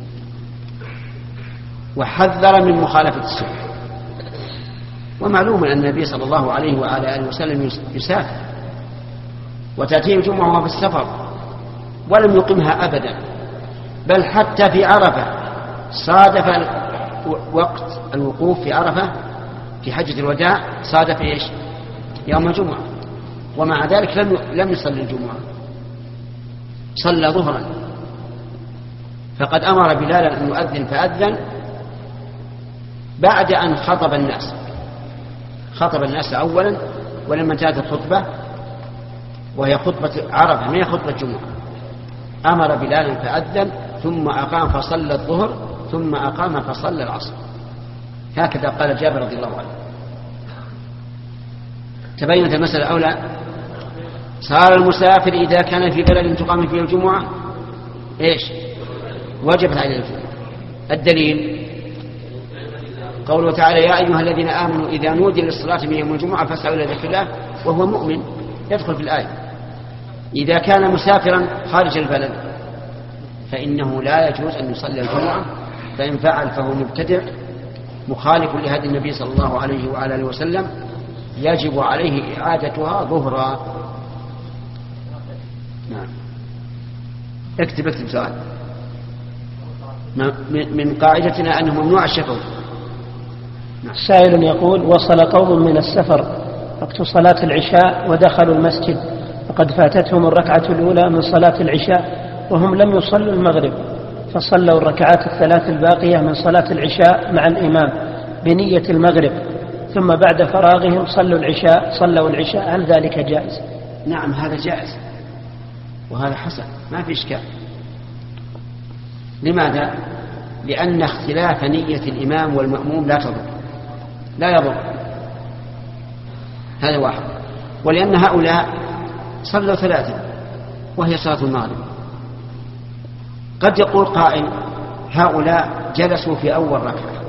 وحذر من مخالفة السنة. ومعلوم أن النبي صلى الله عليه وعلى آله وسلم يسافر وتأتيه الجمعة وهو في السفر ولم يقمها أبدا، بل حتى في عرفة صادف وقت الوقوف في عرفة في حجة الوداع صادف إيش؟ يوم الجمعة، ومع ذلك لم لم يصلي الجمعة، صلى ظهرا. فقد أمر بلالا أن يؤذن فأذن، بعد أن خطب الناس خطب الناس أولا، ولما انتهت الخطبة وهي خطبة عرفة ما هي خطبة جمعة أمر بلالا فأذن ثم أقام فصلى الظهر ثم أقام فصلى العصر. هكذا قال جابر رضي الله عنه. تبينت المسألة أو لا؟ صار المسافر إذا كان في بلد تقام فيه الجمعة إيش وجبت عليه الجمعة. الدليل قوله تعالى يا أيها الذين آمنوا إذا نودي للصلاة من يوم الجمعة فاسعوا إلى ذكر الله، وهو مؤمن يدخل في الآية. إذا كان مسافرا خارج البلد فإنه لا يجوز أن يصلي الجمعة، فإن فعل فهو مبتدع مخالف لهدي النبي صلى الله عليه وعلى آله وسلم، يجب عليه إعادتها ظهرا. نعم. اكتب اكتب سؤال. من قاعدتنا أنه ممنوع الشفوي. نعم. سائل يقول وصل قوم من السفر وقت صلاة العشاء ودخلوا المسجد وقد فاتتهم الركعة الأولى من صلاة العشاء وهم لم يصلوا المغرب، فصلوا الركعات الثلاث الباقية من صلاة العشاء مع الإمام بنية المغرب، ثم بعد فراغهم صلوا العشاء صلوا العشاء هل ذلك جائز؟ نعم هذا جائز وهذا حسن ما في إشكال. لماذا؟ لأن اختلاف نية الإمام والمأموم لا تضر لا يضر، هذا واحد. ولأن هؤلاء صلوا ثلاثة وهي صلاة المغرب. قد يقول قائل هؤلاء جلسوا في أول ركعة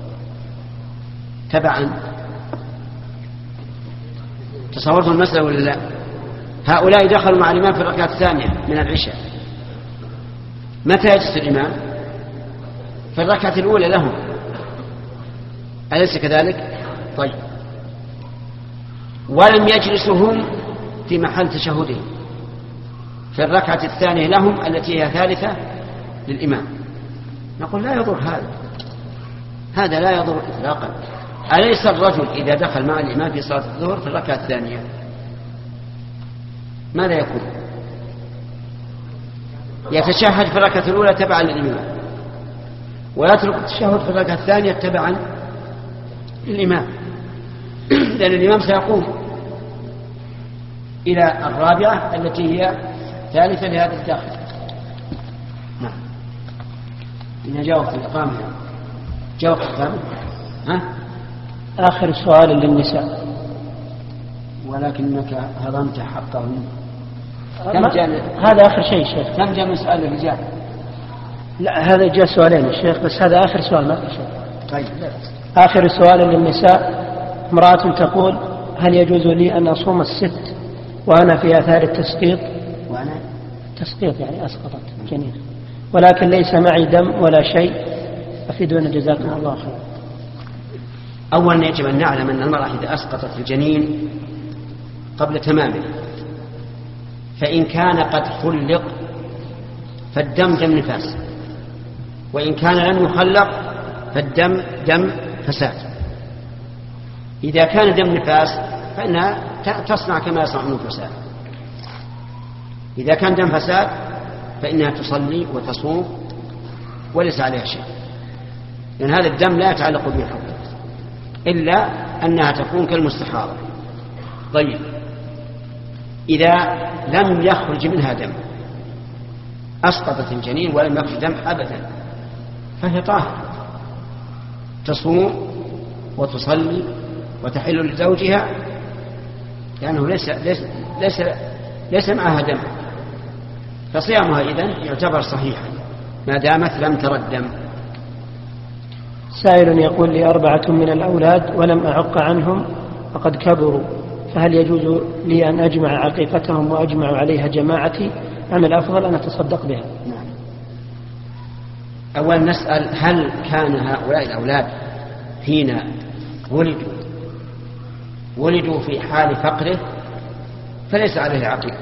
تبعا، تصورتوا المسألة ولا لا؟ هؤلاء دخلوا مع الإمام في الركعة الثانية من العشاء، متى يجلس الإمام؟ في الركعة الأولى لهم، أليس كذلك؟ طيب، ولم يجلسوا هم في محل تشهدهم في الركعة الثانية لهم التي هي ثالثة للإمام، نقول لا يضر هذا هذا لا يضر إطلاقا. أليس الرجل إذا دخل مع الإمام في صلاة الظهر في الركعة الثانية ماذا يكون؟ يتشهد في الركعة الأولى تبعا للإمام ويترك التشهد في الركعة الثانية تبعا للإمام، لأن الإمام سيقوم إلى الرابعة التي هي ثالثة لهذا الداخل. نعم. إن جاوبت الإقامة جاوبت الإقامة. ها؟ آخر سؤال للنساء. ولكنك هضمت حقهم. هذا آخر شيء شيخ. كم جاء من سؤال الرجال؟ لا هذا جاء سؤالين يا شيخ، بس هذا آخر سؤال ما في شيء. طيب. آخر سؤال للنساء. امرأة تقول هل يجوز لي أن أصوم الست وأنا في آثار التسقيط؟ وأنا تسقيط يعني أسقطت جنين، ولكن ليس معي دم ولا شيء، أفيدونا جزاكم الله خير. أولا يجب أن نعلم أن المرأة إذا أسقطت الجنين قبل تمامه فإن كان قد خلق فالدم دم نفاس، وإن كان لم يخلق فالدم دم فساد. إذا كان دم نفاس فإنها تصنع كما يصنع النفساء، إذا كان دم فساد فإنها تصلي وتصوم وليس عليها شيء، لأن هذا الدم لا يتعلق به الحكم إلا أنها تكون كالمستحاضة. طيب، إذا لم يخرج منها دم أسقطت الجنين ولم يخرج دم أبدا فهي طاهرة، تصوم وتصلي وتحل لزوجها لأنه ليس, ليس, ليس, ليس معها دم، فصيامها إذن يعتبر صحيحا ما دامت لم ترى الدم. سائل يقول لي أربعة من الأولاد ولم أعق عنهم وقد كبروا، فهل يجوز لي أن أجمع عقيقتهم وأجمع عليها جماعتي أم الأفضل أن أتصدق بها؟ نعم. أولا نسأل هل كان هؤلاء الأولاد حين ولدوا ولدوا في حال فقره فليس عليه عقيقة،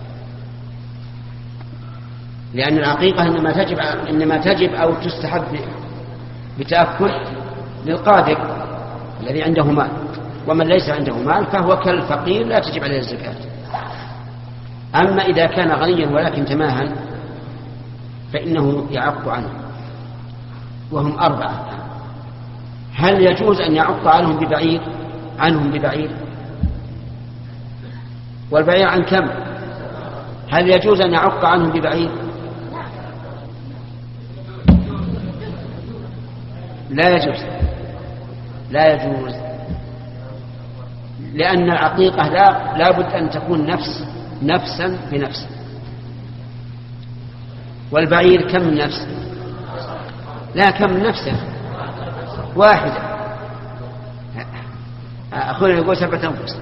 لأن العقيقة إنما تجب, إنما تجب أو تستحب بتأكل للقادر الذي عنده مال، ومن ليس عنده مال فهو كالفقير لا تجب عليه الزكاة. أما إذا كان غنيا ولكن تماها فإنه يعق عنه، وهم أربعة. هل يجوز أن يعق عنهم ببعير عنهم ببعير والبعير عن كم؟ هل يجوز أن يعق عنهم ببعير؟ لا يجوز لا يجوز لأن العقيقة لا لابد أن تكون نفس نفسا بنفس. والبعير كم نفس؟ لا كم نفسه واحدة. أخونا يقول سبعة أنفس.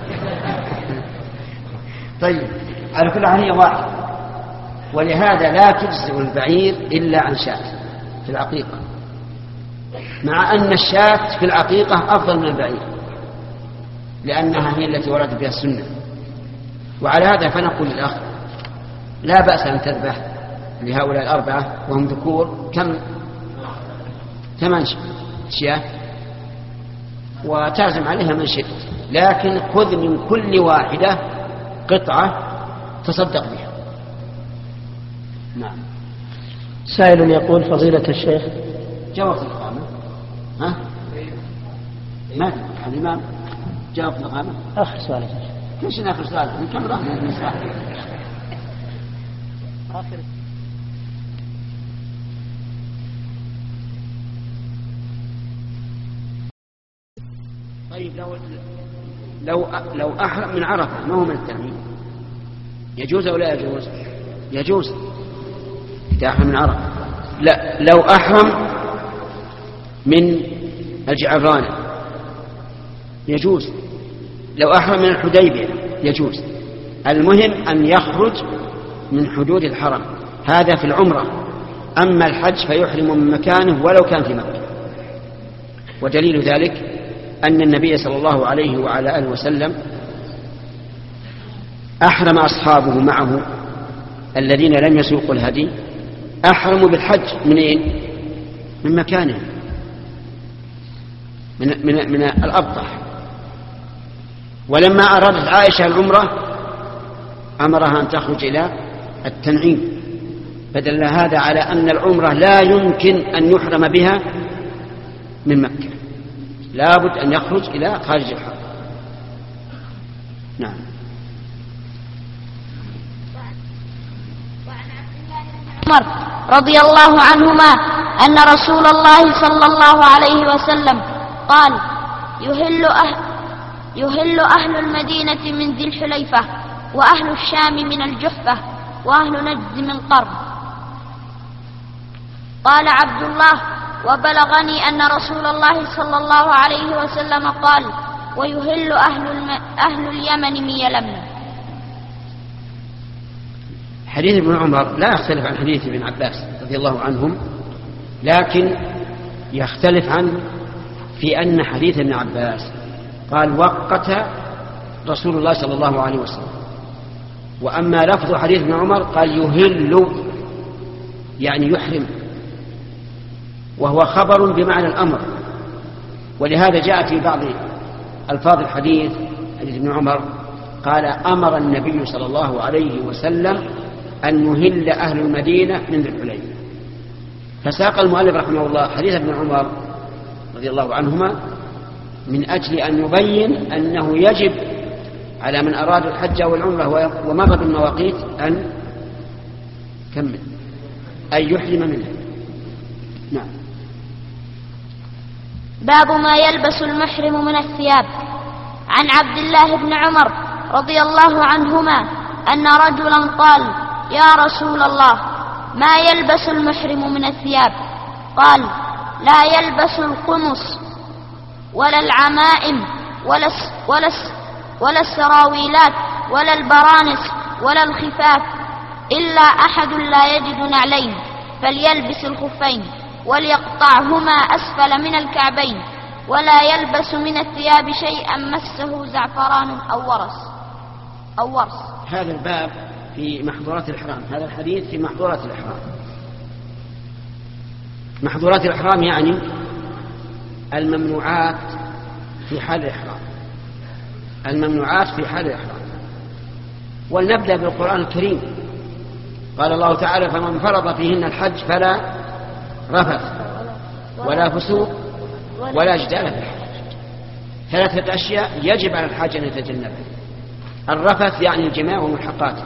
طيب على كل حال هي واحدة، ولهذا لا تجزئ البعير إلا عن شاة في العقيقة، مع أن الشاة في العقيقة أفضل من البعير لأنها هي التي ورد بها السنة. وعلى هذا فنقول للأخ لا بأس أن تذبح لهؤلاء الأربعة وهم ذكور كم ثمان شياه وتعزم عليها من شئت، لكن خذ من كل واحدة قطعة تصدق بها. نعم. سائل يقول فضيلة الشيخ جواب الإقامة. ها؟ ما في الإمام جواب الإقامة. آخر سؤال يا شيخ. ليش آخر سؤال؟ من كم رحمة من سؤال؟ آخر. طيب لو لو لو أحرم من عرفة ما هو من التنعيم يجوز أو لا يجوز؟ يجوز إذا أحرم من عرفة. لا لو أحرم من الجعرانة يجوز، لو أحرم من الحديبية يجوز. المهم أن يخرج من حدود الحرم، هذا في العمرة. أما الحج فيحرم من مكانه ولو كان في مكة. ودليل ذلك أن النبي صلى الله عليه وعلى آله وسلم أحرم أصحابه معه الذين لم يسوقوا الهدي، أحرموا بالحج من إيه؟ من مكانه، من, من, من الأبطح. ولما أرادت عائشة العمرة أمرها أن تخرج إلى التنعيم، فدل هذا على أن العمرة لا يمكن أن يحرم بها من مكة، لابد أن يخرج إلى خارج الحرم. نعم. عمر رضي الله عنهما أن رسول الله صلى الله عليه وسلم قال يهل أهل, يهل أهل المدينة من ذي الحليفة، وأهل الشام من الجحفة، وأهل نجد من قرن. قال عبد الله وبلغني أن رسول الله صلى الله عليه وسلم قال ويهل أهل, الم... أهل اليمن من يلمن. حديث ابن عمر لا يختلف عن حديث ابن عباس رضي الله عنهم، لكن يختلف عنه في أن حديث ابن عباس قال وقت رسول الله صلى الله عليه وسلم، وأما لفظ حديث ابن عمر قال يهل يعني يحرم، وهو خبر بمعنى الأمر. ولهذا جاء في بعض ألفاظ الحديث حديث ابن عمر قال أمر النبي صلى الله عليه وسلم أن يهل أهل المدينة من ذي الحليفة. فساق المؤلف رحمه الله حديث ابن عمر رضي الله عنهما من أجل أن يبين أنه يجب على من أراد الحج والعمرة ومر بالمواقيت أن كمل أن يحرم منها. نعم. باب ما يلبس المحرم من الثياب. عن عبد الله بن عمر رضي الله عنهما أن رجلا قال يا رسول الله ما يلبس المحرم من الثياب؟ قال لا يلبس القمص ولا العمائم ولا, ولا, ولا السراويلات ولا البرانس ولا الخفاف إلا أحد لا يجد نعلين فليلبس الخفين وليقطعهما أسفل من الكعبين، ولا يلبس من الثياب شيئا مسه زعفران أو ورس أو ورس. هذا الباب في محظورات الإحرام، هذا الحديث في محظورات الإحرام. محظورات الإحرام يعني الممنوعات في حال الإحرام، الممنوعات في حال الإحرام. ولنبدأ بالقرآن الكريم. قال الله تعالى فمن فرض فيهن الحج فلا رفث ولا فسوق ولا جدال في الحج. ثلاثة أشياء يجب على الحاج أن يتجنبها: الرفث يعني الجماع وملحقاته،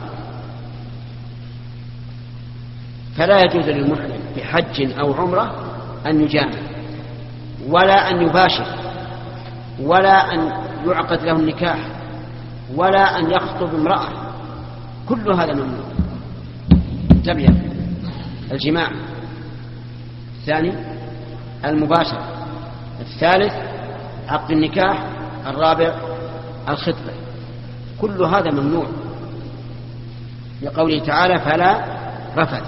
فلا يجوز للمحرم بحج أو عمرة أن يجامع ولا أن يباشر ولا أن يعقد له النكاح ولا أن يخطب امرأة، كل هذا ممنوع. انتبه: الجماع، الثاني المباشرة، الثالث عقد النكاح، الرابع الخطبة، كل هذا ممنوع لقوله تعالى: فلا رفث.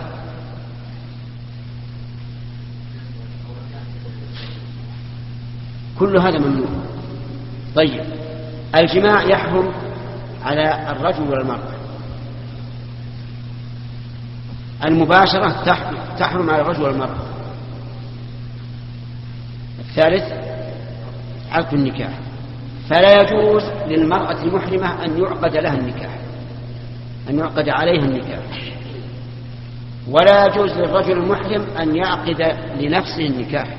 كل هذا ممنوع. طيب، الجماع يحرم على الرجل والمرأة، المباشرة تحرم على الرجل والمرأة، الثالث عقد النكاح، فلا يجوز للمرأة المحرمة أن يعقد لها النكاح، أن يعقد عليها النكاح، ولا يجوز للرجل المحرم أن يعقد لنفسه النكاح،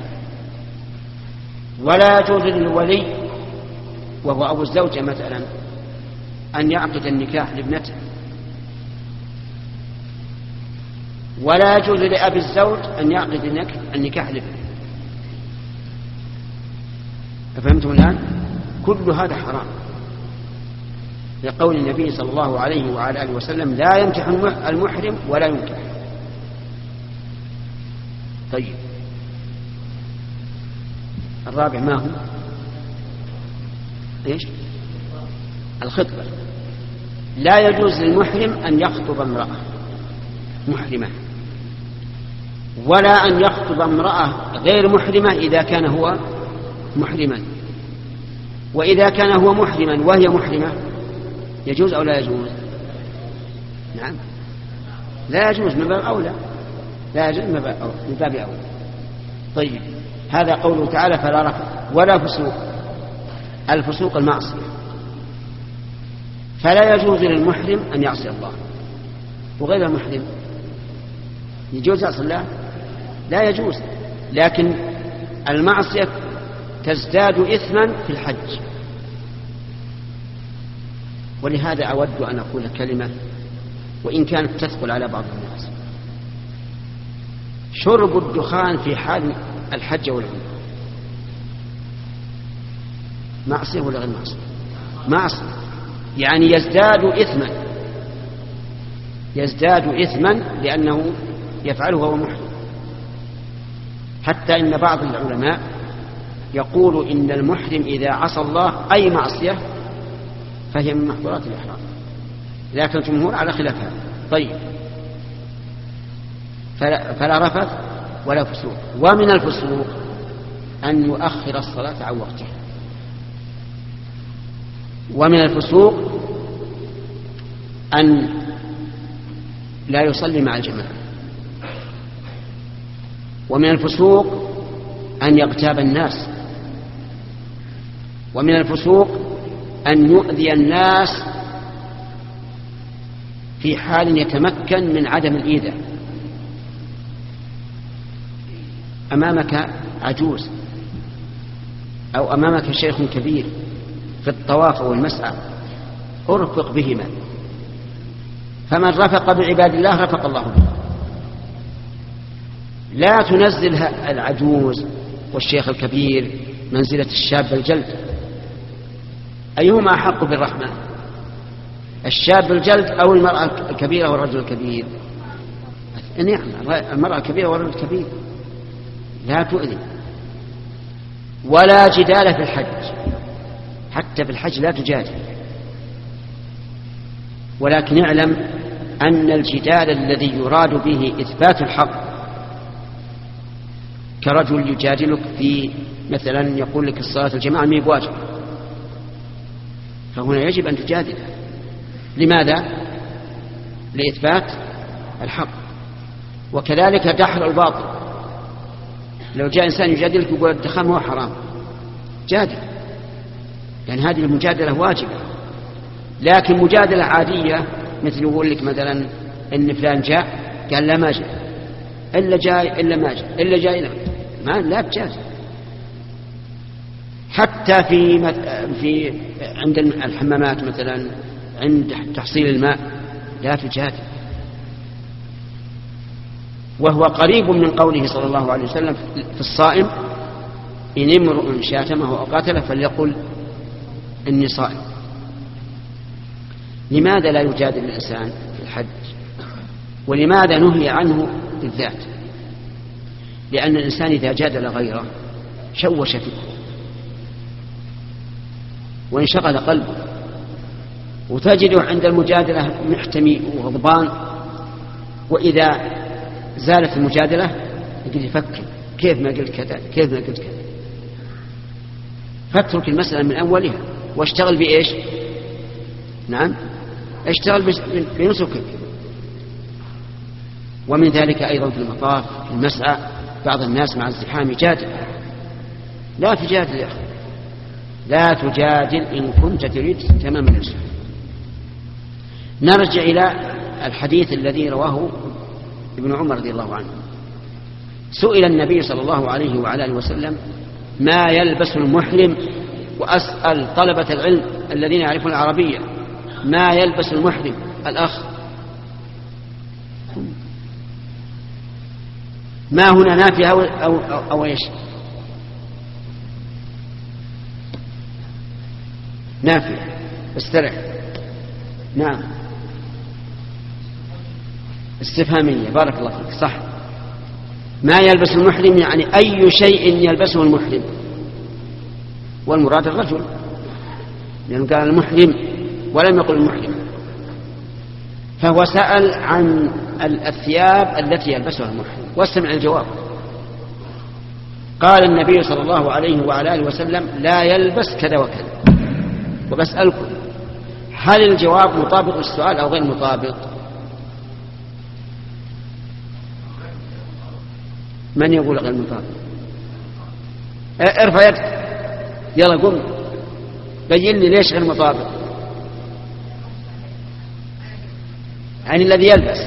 ولا يجوز للولي وهو أبو الزوجة مثلا أن يعقد النكاح لابنته، ولا يجوز لأبي الزوج أن يعقد النكاح لابنته. أفهمتم الآن؟ كل هذا حرام لقول النبي صلى الله عليه وعلى آله وسلم: لا ينكح المحرم ولا ينكح. طيب، الرابع ما هو؟ إيش؟ الخطبة. لا يجوز للمحرم أن يخطب امرأة محرمة ولا أن يخطب امرأة غير محرمة إذا كان هو محرما، وإذا كان هو محرما وهي محرمة يجوز أو لا يجوز؟ نعم، لا يجوز من باب أولى، لا يجوز من باب أولى. طيب، هذا قوله تعالى: فلا رفث ولا فسوق. الفسوق المعصية، فلا يجوز للمحرم أن يعصي الله، وغير المحرم يجوز يعصي الله؟ لا يجوز، لكن المعصية تزداد إثما في الحج. ولهذا أود أن أقول كلمة وإن كانت تثقل على بعض الناس: شرب الدخان في حال الحج والعمرة معصية ولا غير معصية؟ معصية، يعني يزداد إثما، يزداد إثما لأنه يفعله وهو محرم. حتى إن بعض العلماء يقول إن المحرم إذا عصى الله أي معصية فهي من محظورات الإحرام، لكن الجمهور على خلاف هذا. طيب، فلا, فلا رفث ولا فسوق. ومن الفسوق أن يؤخر الصلاة عن وقتها، ومن الفسوق أن لا يصلي مع الجماعة، ومن الفسوق أن يغتاب الناس، ومن الفسوق أن يؤذي الناس في حال يتمكن من عدم الإيذاء. أمامك عجوز أو أمامك شيخ كبير في الطواف والمسعى، ارفق بهما، فمن رفق بعباد الله رفق الله به. لا تنزل العجوز والشيخ الكبير منزلة الشاب الجلد. أيهما أحق بالرحمة، الشاب الجلد أو المرأة الكبيرة والرجل الكبير؟ نعم، المرأة الكبيرة والرجل الكبير. لا تؤذي. ولا جدال في الحج، حتى في الحج لا تجادل، ولكن اعلم أن الجدال الذي يراد به إثبات الحق، كرجل يجادلك في مثلا يقول لك الصلاة الجماعة ما هي بواجب، فهنا يجب أن تجادل. لماذا؟ لإثبات الحق. وكذلك دحر الباطل، لو جاء إنسان يجادلك يقول الدخان هو حرام، جادل، يعني هذه المجادلة واجبة. لكن مجادلة عادية مثل يقول لك مثلا إن فلان جاء قال لا ما جاء، إلا جاء إلا ما جاء إلا جاء إلا ما لا تجادل. حتى في في عند الحمامات مثلا عند تحصيل الماء لا تجادل، وهو قريب من قوله صلى الله عليه وسلم في الصائم: إن امرؤ شاتمه أو قاتله فليقل إني صائم. لماذا لا يجادل الإنسان في الحج؟ ولماذا نهي عنه بالذات؟ لأن الإنسان إذا جادل غيره شوش فكره وانشغل قلبه، وتجده عند المجادلة محتمي وغضبان، وإذا زالت المجادلة يجب يفكر: كيف ما قلت كذا، كيف ما قلت كذا. فاترك المسألة من أولها واشتغل بإيش؟ نعم، اشتغل بنسكك. ومن ذلك أيضا في المطاف في المسعى بعض الناس مع الزحام يجادل. لا تجادل يا أخي، لا تجادل إن كنت تريد تمام الإسلام. نرجع إلى الحديث الذي رواه ابن عمر رضي الله عنه. سئل النبي صلى الله عليه وعلى آله وسلم: ما يلبس المحرم؟ وأسأل طلبة العلم الذين يعرفون العربية: ما يلبس المحرم؟ الأخ، ما هنا نافية أو, أو, أو, أو إيش؟ نافية، استرح. نعم، استفهامية، بارك الله فيك، صح. ما يلبس المحرم يعني أي شيء يلبسه المحرم، والمراد الرجل، لأنه قال المحرم ولم يقل المحرم. فهو سأل عن الثياب التي يلبسها المحرم، واستمع الجواب. قال النبي صلى الله عليه وعلى آله وسلم: لا يلبس كذا وكذا. وبسألكم: هل الجواب مطابق للسؤال أو غير مطابق؟ من يقول غير مطابق؟ ارفع يدك، يلا قم بين لي ليش غير مطابق. يعني الذي يلبس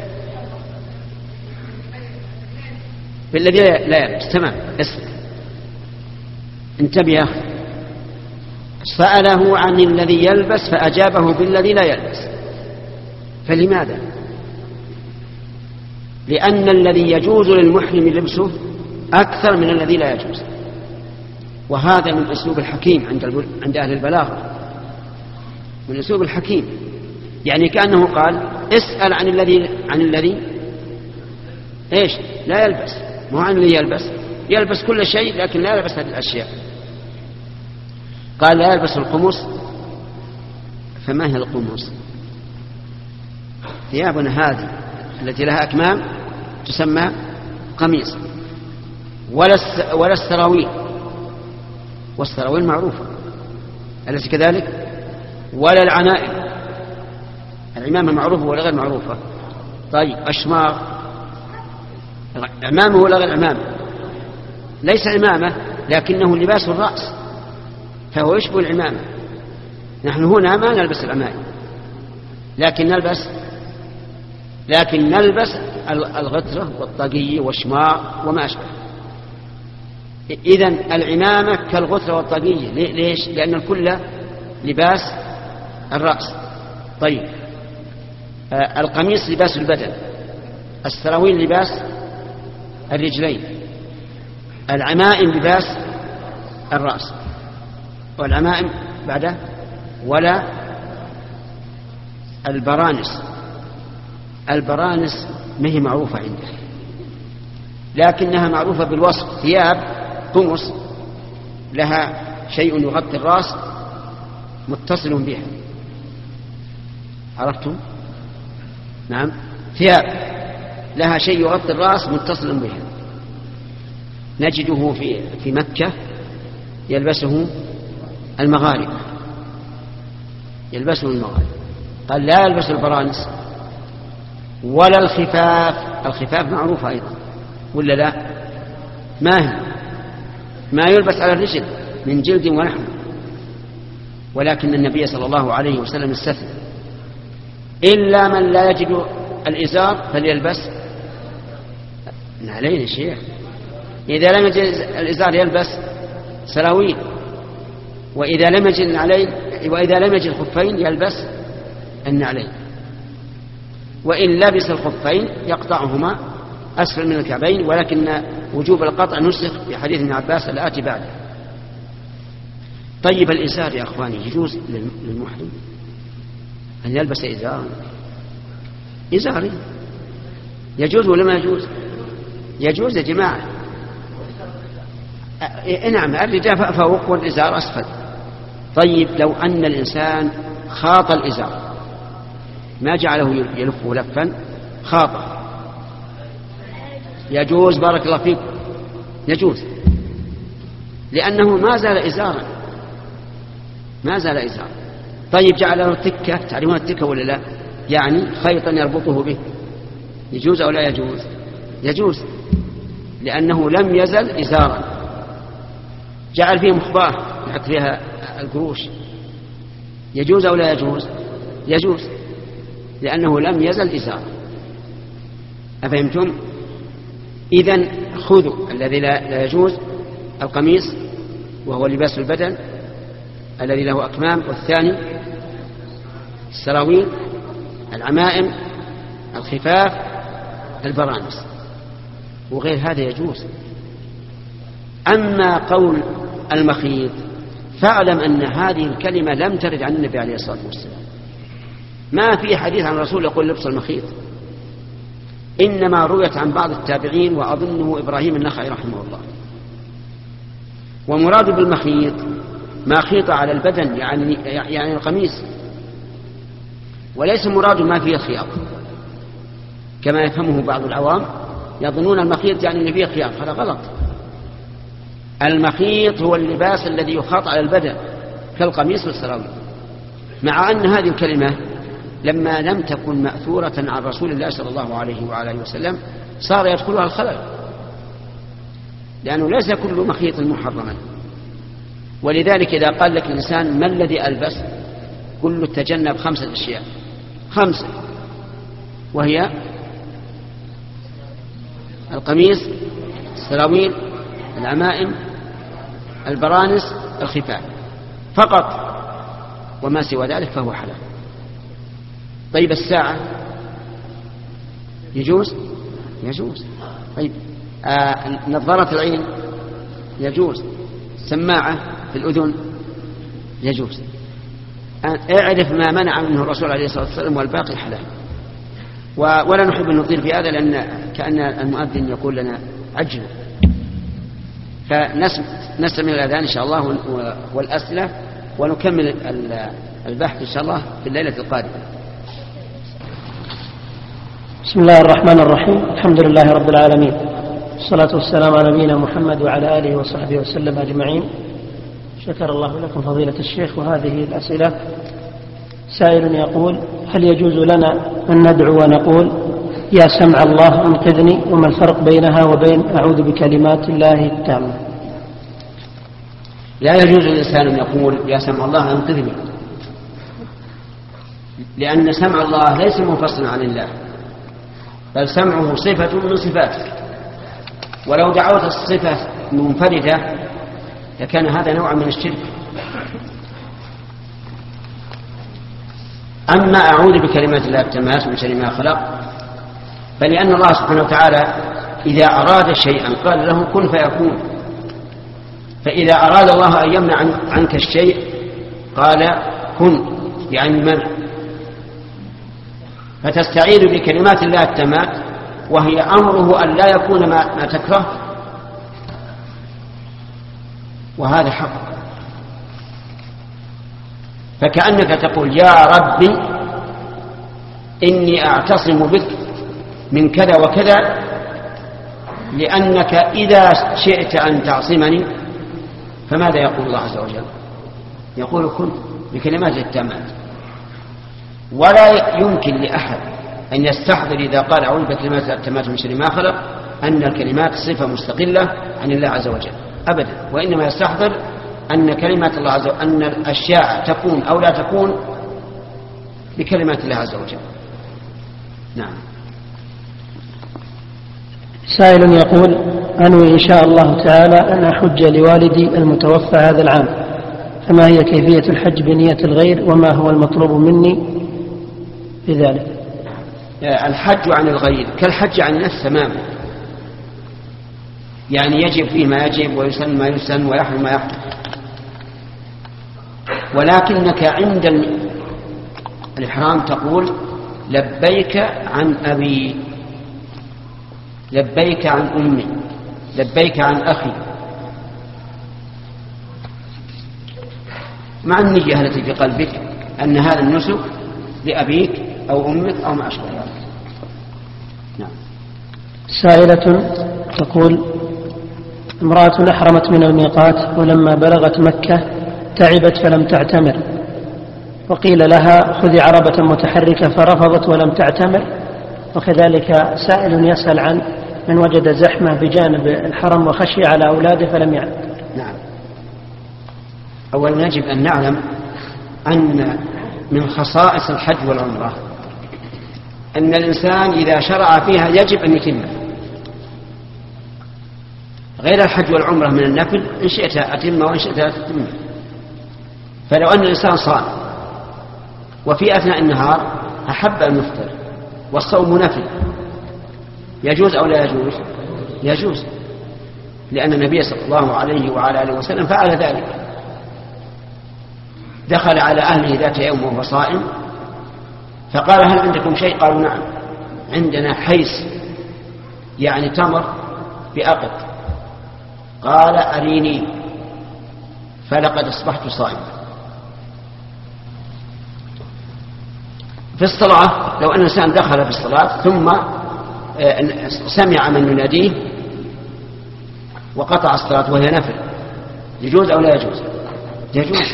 بالذي لا يلبس. تمام، اسمع، انتبه يا أخي. سأله عن الذي يلبس فأجابه بالذي لا يلبس. فلماذا؟ لأن الذي يجوز للمحرم لبسه أكثر من الذي لا يجوز، وهذا من أسلوب الحكيم عند عند أهل البلاغة، من أسلوب الحكيم. يعني كأنه قال: اسأل عن الذي عن الذي إيش لا يلبس، مو عن الذي يلبس. يلبس كل شيء لكن لا يلبس هذه الأشياء. قال: لا يلبس القمص. فما هي القمص؟ ثيابنا هذه التي لها أكمام تسمى قميص. ولا ولا السراويل، والسراويل معروفة أليس كذلك؟ ولا العنائم، العمامة معروفة ولا غير معروفة؟ طيب، أشماغ، عمامة ولا غير عمامة؟ ليس عمامة لكنه لباس الرأس، فهو يشبه العمامة. نحن هنا ما نلبس العمائم، لكن نلبس لكن نلبس الغترة والطاقية والشماغ وما أشبه. إذن العمامة كالغترة والطاقية. ليش؟ لأن الكل لباس الرأس. طيب، آه القميص لباس البدن، السراويل لباس الرجلين، العمائم لباس الرأس، والعمائم بعده ولا البرانس. البرانس ما هي معروفة عنده، لكنها معروفة بالوصف: ثياب قمص لها شيء يغطي الرأس متصل بها. عرفتم؟ نعم، ثياب لها شيء يغطي الرأس متصل بها. نجده في في مكة يلبسه المغاربة، يلبسه المغاربة. قال: لا يلبس البرانس ولا الخفاف. الخفاف معروفة أيضا ولا لا؟ ما هي؟ ما يلبس على الرجل من جلد ولحم. ولكن النبي صلى الله عليه وسلم استثنى: إلا من لا يجد الإزار فليلبس نعلين. شيخ، إذا لم يجد الإزار يلبس سراويل وإذا لم يجد النعلين وإذا لم يجد الخفين يلبس النعلين، وإن لبس الخفين يقطعهما أسفل من الكعبين، ولكن وجوب القطع نسخ في حديث ابن عباس الآتي بعده. طيب الإزار يا أخواني يجوز للمحرم أن يلبس إزارا؟ إزاري يجوز ولا ما يجوز؟ يجوز يا جماعة. نعم الرداء فوق والإزار أسفل. طيب لو أن الإنسان خاط الإزار ما جعله يلفه لفا، خاطه، يجوز؟ بارك الله فيك، يجوز، لأنه ما زال إزارا، ما زال إزارا. طيب جعله تكة، تعرفون التكة ولا لا؟ يعني خيطا يربطه به، يجوز أو لا يجوز؟ يجوز، لأنه لم يزل إزارا. جعل فيه مخباه يحط فيها القروش، يجوز أو لا يجوز؟ يجوز، لأنه لم يزل إزارا. أفهمتم؟ إذن خذوا الذي لا يجوز القميص وهو لباس البدن الذي له أكمام، والثاني السراويل، العمائم، الخفاف، البرانس، وغير هذا يجوز. أما قول المخيط فاعلم أن هذه الكلمة لم ترد عن النبي عليه الصلاة والسلام، ما في حديث عن الرسول يقول لبس المخيط، إنما رويت عن بعض التابعين وأظنه إبراهيم النخعي رحمه الله. ومراد بالمخيط ما خيط على البدن يعني, يعني القميص، وليس مراد ما فيه خياط كما يفهمه بعض العوام، يظنون المخيط يعني اللي فيه خياط، هذا غلط. المخيط هو اللباس الذي يخاط على البدن كالقميص والسراويل، مع أن هذه الكلمة لما لم تكن مأثورة عن رسول الله صلى الله عليه وعلى اله وسلم صار يدخلها الخلل، لأنه ليس كل مخيط محرما. ولذلك إذا قال لك الإنسان ما الذي ألبس، قل له تجنب خمسة أشياء، خمسة، وهي القميص، السراويل، العمائم، البرانس، الخفاف فقط، وما سوى ذلك فهو حلال. طيب الساعة يجوز؟ يجوز. طيب آه نظارة العين يجوز، سماعة في الأذن يجوز. اعرف ما منع منه الرسول عليه الصلاة والسلام والباقي حلال. ولا نحب أن نطيل في هذا لأن كأن المؤذن يقول لنا عجلوا، فنستمع الأذان إن شاء الله والأسئلة، ونكمل البحث إن شاء الله في الليلة القادمة. بسم الله الرحمن الرحيم، الحمد لله رب العالمين، والصلاة والسلام على نبينا محمد وعلى آله وصحبه وسلم أجمعين. شكر الله لكم فضيلة الشيخ. وهذه الأسئلة سائل يقول: هل يجوز لنا أن ندعو ونقول يا سمع الله انقذني، وما الفرق بينها وبين أعوذ بكلمات الله التامة؟ لا يجوز للإنسان أن يقول يا سمع الله انقذني، لأن سمع الله ليس منفصلا عن الله، بل سمعه صفة من صفاته، ولو دعوت الصفة منفردة لكان هذا نوع من الشرك. أما أعوذ بكلمات الله التامات من شر ما خلق، فلأن الله سبحانه وتعالى إذا أراد شيئا قال له كن فيكون، فإذا أراد الله أن يمنع عنك الشيء قال كن، يعني منع. فتستعيذ بكلمات الله التامات وهي أمره أن لا يكون ما, ما تكره، وهذا حق. فكأنك تقول يا ربي إني أعتصم بك من كذا وكذا، لأنك إذا شئت أن تعصمني فماذا يقول الله عز وجل؟ يقول كن بكلمات التامات. ولا يمكن لأحد أن يستحضر إذا قال أعوذ بكلمات التامات من شر ما خلق أن الكلمات صفة مستقلة عن الله عز وجل أبدا، وإنما يستحضر أن كلمات الله عز وجل، أن الأشياء تكون أو لا تكون بكلمات الله عز وجل. نعم. سائل يقول: أنوي إن شاء الله تعالى أن أحج لوالدي المتوفى هذا العام، فما هي كيفية الحج بنية الغير وما هو المطلوب مني في ذلك؟ الحج عن الغير كالحج عن النفس تماما، يعني يجب فيه ما يجب ويسن ما يسن ويحرم ما يحرم، ولكنك عند الإحرام تقول لبيك عن أبي، لبيك عن أمي، لبيك عن أخي، مع النية التي في قلبك أن هذا النسك لأبيك أو أمك أو ما أشبه ذلك. نعم. سائلة تقول امرأة أحرمت من الميقات ولما بلغت مكة تعبت فلم تعتمر، وقيل لها خذي عربة متحركة فرفضت ولم تعتمر، وكذلك سائل يسأل عن من وجد زحمة بجانب الحرم وخشي على أولاده فلم يعتمر. نعم. أولا يجب أن نعلم أن من خصائص الحج والعمرة أن الإنسان إذا شرع فيها يجب أن يتم، غير الحج والعمرة من النفل إن شئت أتم وإن شئت لا تتم. فلو أن الإنسان صام وفي أثناء النهار أحب أن يفطر والصوم نفل يجوز أو لا يجوز؟ يجوز، لأن النبي صلى الله عليه وعلى آله وسلم فعل ذلك، دخل على أهله ذات يوم وهو صائم فقال هل عندكم شيء؟ قالوا نعم عندنا حيس يعني تمر بأقط. قال أريني، فلقد أصبحت صائما. في الصلاة لو أن الإنسان دخل في الصلاة ثم سمع من يناديه وقطع الصلاة وهي نفل يجوز أو لا يجوز؟ يجوز.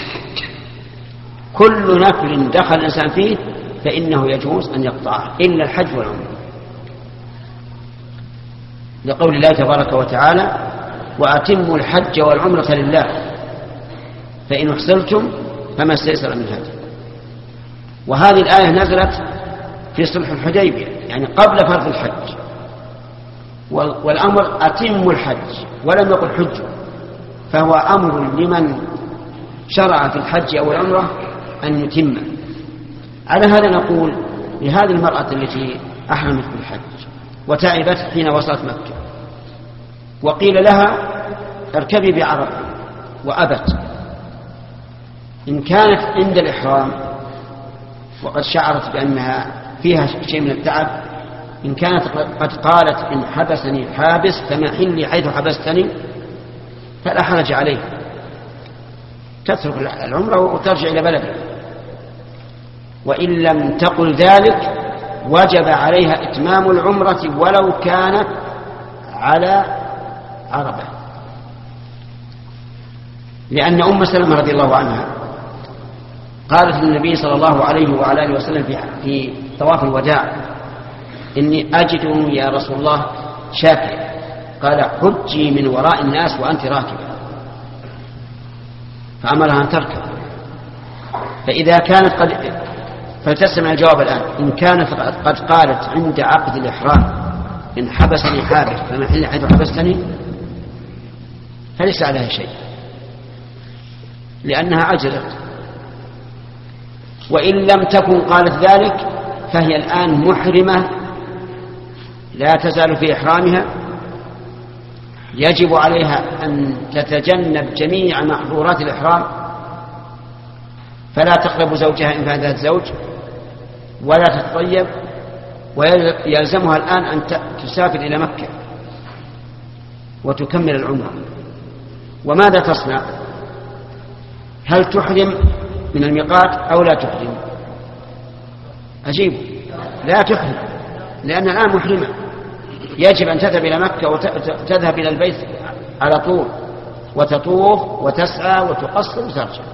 كل نفل دخل الإنسان فيه فإنه يجوز أن يقطعه إلا الحج والعمرة، لقول الله تبارك وتعالى وأتموا الحج والعمرة لله فإن احصرتم فما استيسر من هذا. وهذه الآية نزلت في صلح الحديبية يعني قبل فرض الحج، والأمر أتموا الحج ولم يقل حج، فهو أمر لمن شرع في الحج أو العمرة أن يتم. على هذا نقول لهذه المرأة التي أحرمت بالحج وتعبت حين وصلت مكة وقيل لها اركبي بعربة وأبت، إن كانت عند الإحرام وقد شعرت بأنها فيها شيء من التعب، إن كانت قد قالت إن حبسني حابس فمحلي حيث حبستني فلا حرج عليه، تترك العمرة وترجع إلى بلدها. وإن لم تقل ذلك وجب عليها إتمام العمرة ولو كانت على عربة، لأن أم سلمة رضي الله عنها قالت للنبي صلى الله عليه وعلى آله وسلم في, في طواف الوداع إني أجد يا رسول الله شاكيا، قال حجي من وراء الناس وأنت راكبة، فأمرها أن تركب. فإذا كانت قد فلتسمع الجواب الآن، إن كانت قد قالت عند عقد الإحرام إن حبسني حابس فمحل حيث حبستني فليس عليها شيء لأنها عجلت. وإن لم تكن قالت ذلك فهي الآن محرمة لا تزال في إحرامها، يجب عليها أن تتجنب جميع محظورات الإحرام، فلا تقرب زوجها إن كان ذات زوج ولا تتطيب، ويلزمها الآن أن تسافر إلى مكة وتكمل العمرة. وماذا تصنع؟ هل تحرم من الميقات أو لا تحرم؟ أجيب لا تحرم، لأن الآن محرمة، يجب أن تذهب إلى مكة وتذهب إلى البيت على طول وتطوف وتسعى وتقصر وترجع.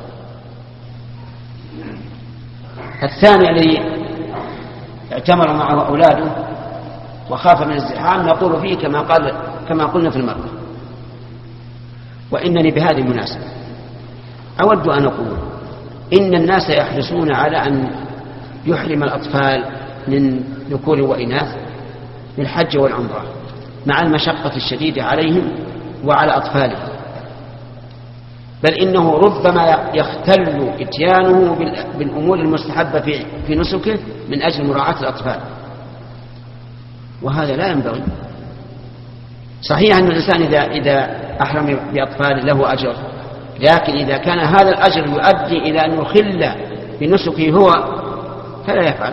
الثاني الذي اعتمر معه أولاده وخاف من الزحام نقول فيه كما قال كما قلنا في المرة. وإنني بهذه المناسبة أود أن أقول إن الناس يحرصون على أن يحرم الأطفال من ذكور وإناث للحج والعمرة مع المشقة الشديدة عليهم وعلى أطفالهم، بل إنه ربما يختل إتيانه بالأمور المستحبة في نسكه من أجل مراعاة الأطفال، وهذا لا ينبغي. صحيح أن الإنسان إذا, إذا أحرم بأطفال له أجر، لكن إذا كان هذا الأجر يؤدي إلى أن يخل بنسكه هو فلا يفعل.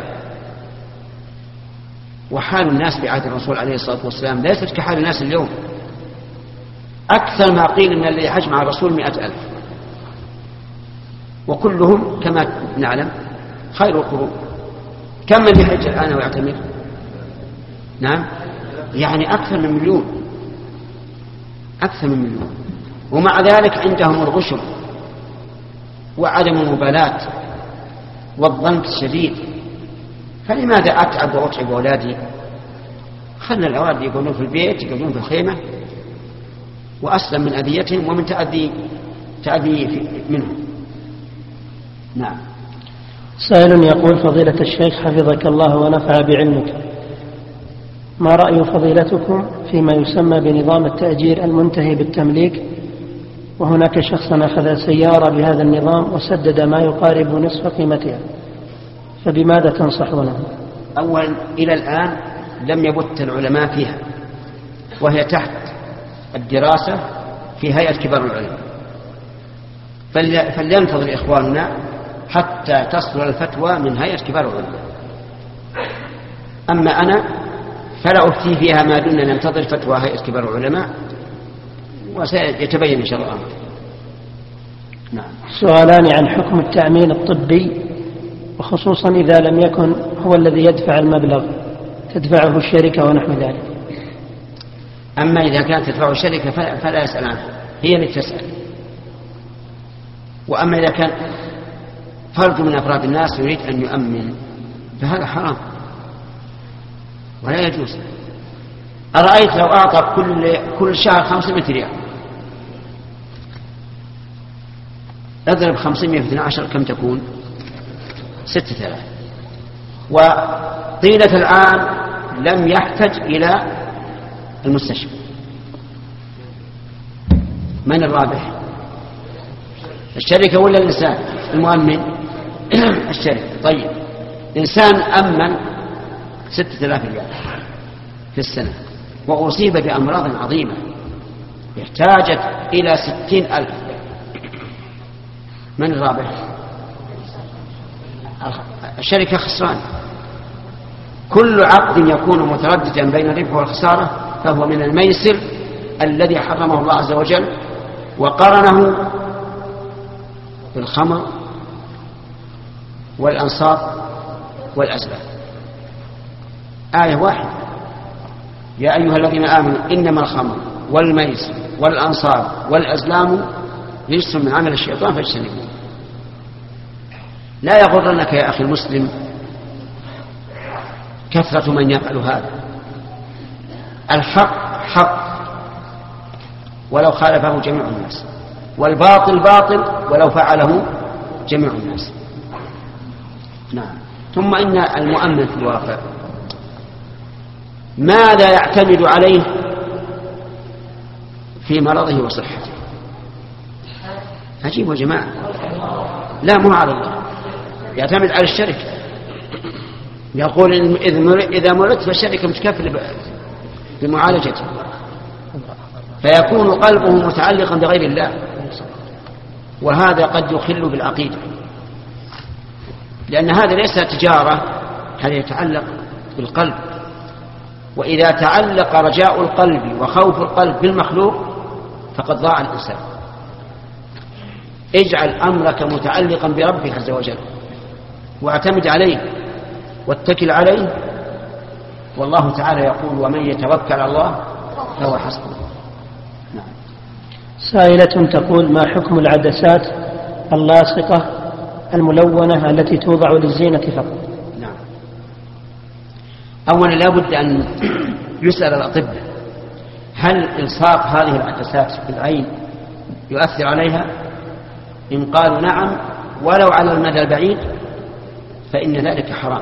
وحال الناس في عهد الرسول عليه الصلاة والسلام ليست كحال الناس اليوم. أكثر ما قيل من الذي حج مع الرسول مئة ألف، وكلهم كما نعلم خير القرون. كم من يحج الآن ويعتمر؟ نعم، يعني أكثر من مليون، أكثر من مليون. ومع ذلك عندهم الغشم وعدم المبالاة والضنك الشديد. فلماذا أتعب وأتعب أولادي؟ خلنا الأولاد يقولون في البيت، يقولون في الخيمة، وأسلم من أذيتهم ومن تأذي تأذي منهم. نعم. سائل يقول: فضيلة الشيخ حفظك الله ونفع بعلمك، ما رأي فضيلتكم فيما يسمى بنظام التأجير المنتهي بالتمليك، وهناك شخص أخذ سيارة بهذا النظام وسدد ما يقارب نصف قيمتها، فبماذا تنصحونه؟ أولا، إلى الآن لم يبت العلماء فيها، وهي تحت الدراسة في هيئة كبار العلماء، فلينتظر إخواننا حتى تصل الفتوى من هيئة كبار العلماء. أما أنا فلا أفتي فيها ما دون ننتظر فتوى هيئة كبار العلماء، وسيتبين إن شاء الله الأمر. نعم. سؤالان عن حكم التأمين الطبي، وخصوصا إذا لم يكن هو الذي يدفع المبلغ، تدفعه الشركة ونحو ذلك. أما إذا كانت تدفعه الشركة فلا يسأل عنها، هي اللي تسأل. وأما إذا كان فرد من أفراد الناس يريد أن يؤمن فهذا حرام ولا يجوز. أرأيت لو أعطى كل, كل شهر خمسمائة ريال، اضرب خمسمائة في اثني عشر كم تكون؟ ستة آلاف. وطيلة العام لم يحتج إلى المستشفى. من الرابح؟ الشركة ولا الإنسان المؤمن؟ الشركة. طيب، إنسان أمن ستة آلاف ريال في السنة وأصيب بأمراض عظيمة احتاجت إلى ستين ألف، من الرابح؟ الشركة خسران. كل عقد يكون مترددا بين الربح والخسارة فهو من الميسر الذي حرمه الله عز وجل، وقرنه بالخمر والأنصاب والأزلام. آية واحدة: يا أيها الذين آمنوا إنما الخمر والميسر والأنصاب والأزلام رجس من عمل الشيطان فاجتنبوه. لا يغرنك يا أخي المسلم كثرة من يفعل هذا. الحق حق ولو خالفه جميع الناس، والباطل باطل ولو فعله جميع الناس. نعم. ثم إن المؤمن في الواقع ماذا يعتمد عليه في مرضه وصحته؟ عجيب يا جماعة. لا، مو على الله، يعتمد على الشركة. يقول إذا مرضت فالشركة متكفلة بمعالجته، فيكون قلبه متعلقا بغير الله، وهذا قد يخل بالعقيدة، لأن هذا ليس تجارة، هذا يتعلق بالقلب. وإذا تعلق رجاء القلب وخوف القلب بالمخلوق فقد ضاع الإنسان. اجعل أمرك متعلقا بربك عز وجل، واعتمد عليه واتكل عليه، والله تعالى يقول: ومن يتوكل على الله فهو حسبه. نعم. سائلة تقول: ما حكم العدسات اللاصقة الملونة التي توضع للزينة فقط؟ نعم. أولا لا بد أن يسأل الأطباء هل إلصاق هذه العدسات بالعين يؤثر عليها؟ إن قالوا نعم ولو على المدى البعيد فإن ذلك حرام،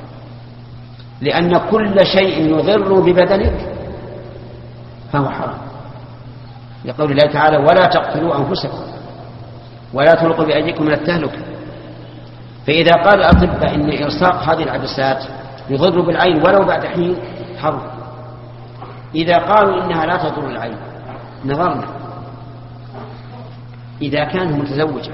لأن كل شيء يضر ببدنك فهو حرام، لقول الله تعالى: ولا تقتلوا أنفسكم ولا تلقوا بأيديكم من التهلكة. فإذا قال الأطباء إن إلصاق هذه العدسات يضر بالعين ولو بعد حين حرب، إذا قالوا إنها لا تضر العين نظرنا. إذا كانت متزوجة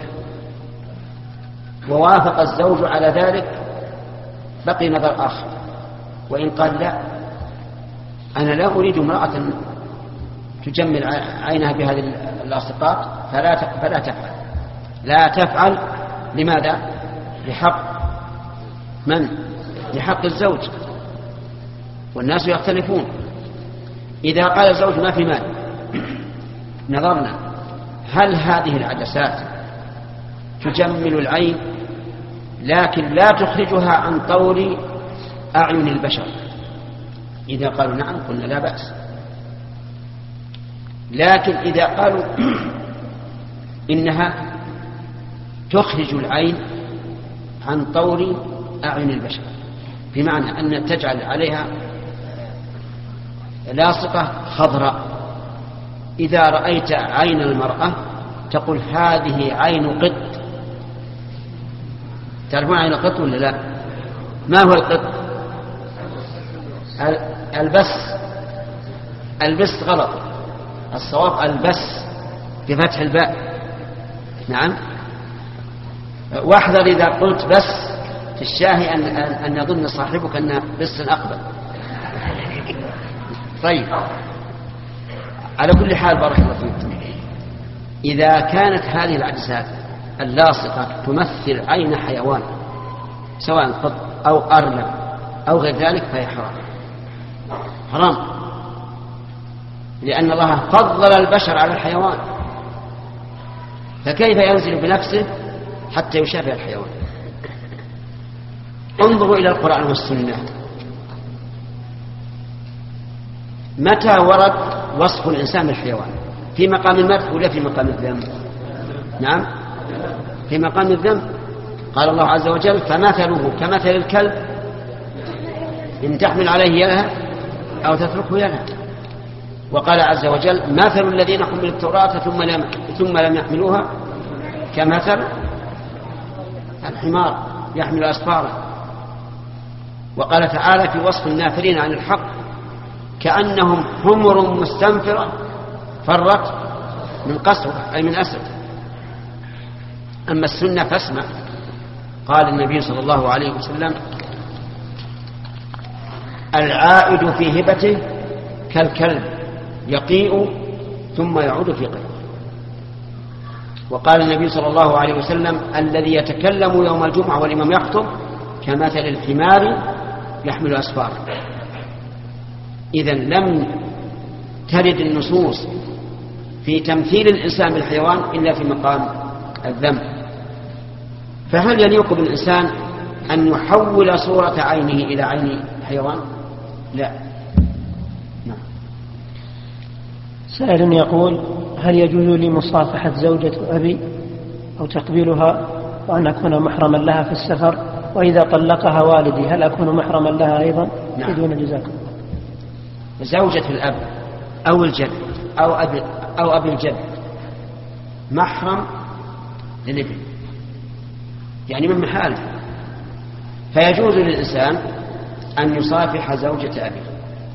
ووافق الزوج على ذلك بقي نظر آخر، وإن قال لا أنا لا أريد امرأة تجمل عينها بهذه اللاصقات فلا فلا تفعل. لا تفعل لماذا؟ لحق من؟ لحق الزوج، والناس يختلفون. إذا قال الزوج ما في مال نظرنا هل هذه العدسات تجمل العين لكن لا تخرجها عن طور أعين البشر؟ إذا قالوا نعم قلنا لا بأس. لكن إذا قالوا إنها تخرج العين عن طور أعين البشر، بمعنى أن تجعل عليها لاصقة خضراء، إذا رأيت عين المرأة تقول هذه عين قط. تعرفون عين القط ولا لا؟ ما هو القط؟ البس. البس غلط، الصواب البس بفتح الباء. نعم. واحذر إذا قلت بس في الشاهي أن, أن يظن صاحبك أن بس أقبل. طيب على كل حال بارك الله فيكم، إذا كانت هذه العدسات اللاصقة تمثل عين حيوان سواء قط أو أرنب أو غير ذلك فهي حرام حرام، لأن الله فضل البشر على الحيوان، فكيف ينزل بنفسه حتى يشابه الحيوان؟ انظروا إلى القرآن والسنة، متى ورد وصف الإنسان بالحيوان؟ في مقام المدح ولا في مقام الذم؟ نعم في مقام الذم. قال الله عز وجل فمثله كمثل الكلب إن تحمل عليه يلهث أو تتركه يلهث. وقال عز وجل مثل الذين حملوا التوراة ثم لم, ثم لم يحملوها كمثل الحمار يحمل أسفارا. وقال تعالى في وصف النافرين عن الحق كأنهم حمر مستنفرة فرت من قسوة أي من أسد. أما السنة فاسمع. قال النبي صلى الله عليه وسلم العائد في هبته كالكلب يقيء ثم يعود في قيء. وقال النبي صلى الله عليه وسلم الذي يتكلم يوم الجمعة والإمام يخطب كمثل الحمار يحمل أسفار. إذن لم ترد النصوص في تمثيل الإنسان بالحيوان إلا في مقام الذم. فهل يليق بالإنسان أن يحول صورة عينه إلى عين حيوان؟ لا. نعم. سائل يقول هل يجوز لي مصافحة زوجة أبي أو تقبيلها وأن أكون محرما لها في السفر، وإذا طلقها والدي هل أكون محرما لها أيضا؟ نعم. بدون جزاكم. زوجة الأب أو الجد أو أبي, أو أبي الجد محرم للابن، يعني من محاله، فيجوز للإنسان أن يصافح زوجة أبيه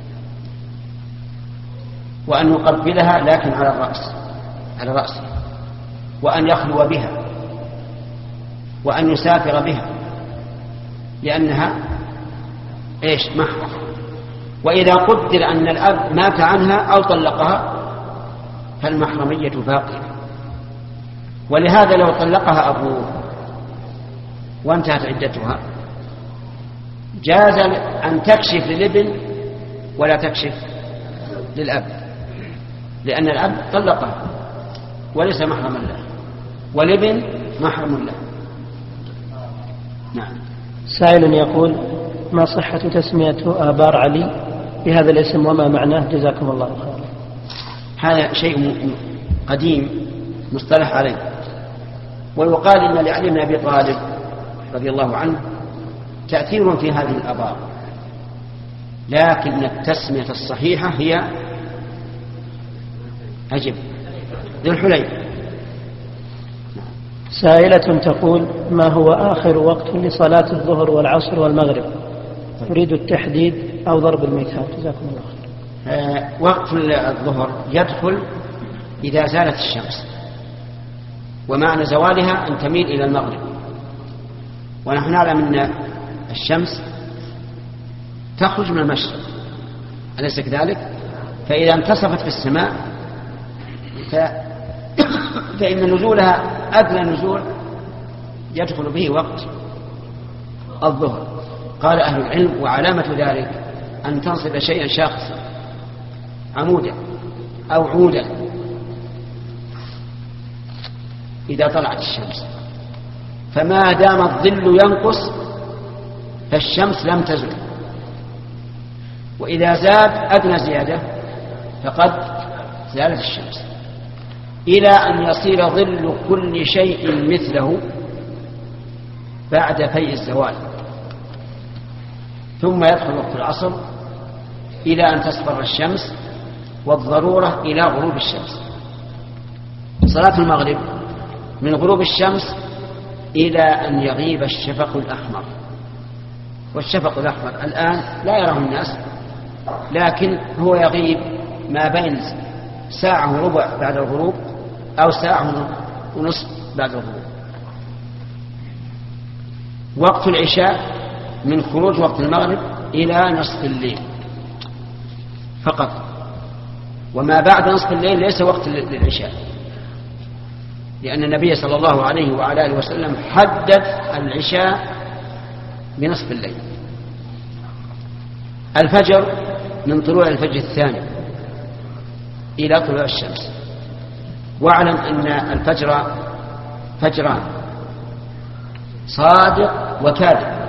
وأن يقبلها لكن على الرأس على رأسه، وأن يخلو بها وأن يسافر بها لأنها إيش محرم. وإذا قدر أن الأب مات عنها أو طلقها فالمحرمية باقية. ولهذا لو طلقها أبوه وانتهت عدتها جاز أن تكشف للابن ولا تكشف للأب، لأن الأب طلقها وليس محرما له والابن محرم له. نعم. سائل يقول ما صحة تسمية آبار علي بهذا الاسم وما معناه؟ جزاكم الله خيرا. هذا شيء قديم مصطلح عليه، ويقال إن لعلي بن أبي طالب رضي الله عنه تأثير في هذه الآبار، لكن التسمية الصحيحة هي أجب ذو الحليفة. سائلة تقول: ما هو آخر وقت لصلاة الظهر والعصر والمغرب؟ أريد التحديد أو ضرب المثال، جزاكم الله خير. آه وقت الظهر يدخل إذا زالت الشمس، ومعنى زوالها أن تميل إلى المغرب، ونحن نعلم أن الشمس تخرج من المشرق، أليس كذلك؟ فإذا انتصفت في السماء ف... فإن نزولها أدنى نزول يدخل به وقت الظهر. قال أهل العلم: وعلامة ذلك أن تنصب شيئا شاخصا، عمودا أو عودا، إذا طلعت الشمس، فما دام الظل ينقص فالشمس لم تزل، وإذا زاد أدنى زيادة فقد زالت الشمس، إلى أن يصير ظل كل شيء مثله بعد فيء الزوال، ثم يدخل وقت العصر إلى أن تصفر الشمس، والضرورة إلى غروب الشمس. صلاة المغرب من غروب الشمس إلى أن يغيب الشفق الأحمر، والشفق الأحمر الآن لا يراه الناس، لكن هو يغيب ما بين ساعة وربع بعد الغروب أو ساعة ونصف بعد الغروب. وقت العشاء من خروج وقت المغرب إلى نصف الليل فقط، وما بعد نصف الليل ليس وقت للعشاء، لأن النبي صلى الله عليه وعلى آله وسلم حدد العشاء بنصف الليل. الفجر من طلوع الفجر الثاني إلى طلوع الشمس. واعلم أن الفجر فجران: صادق وكاذب،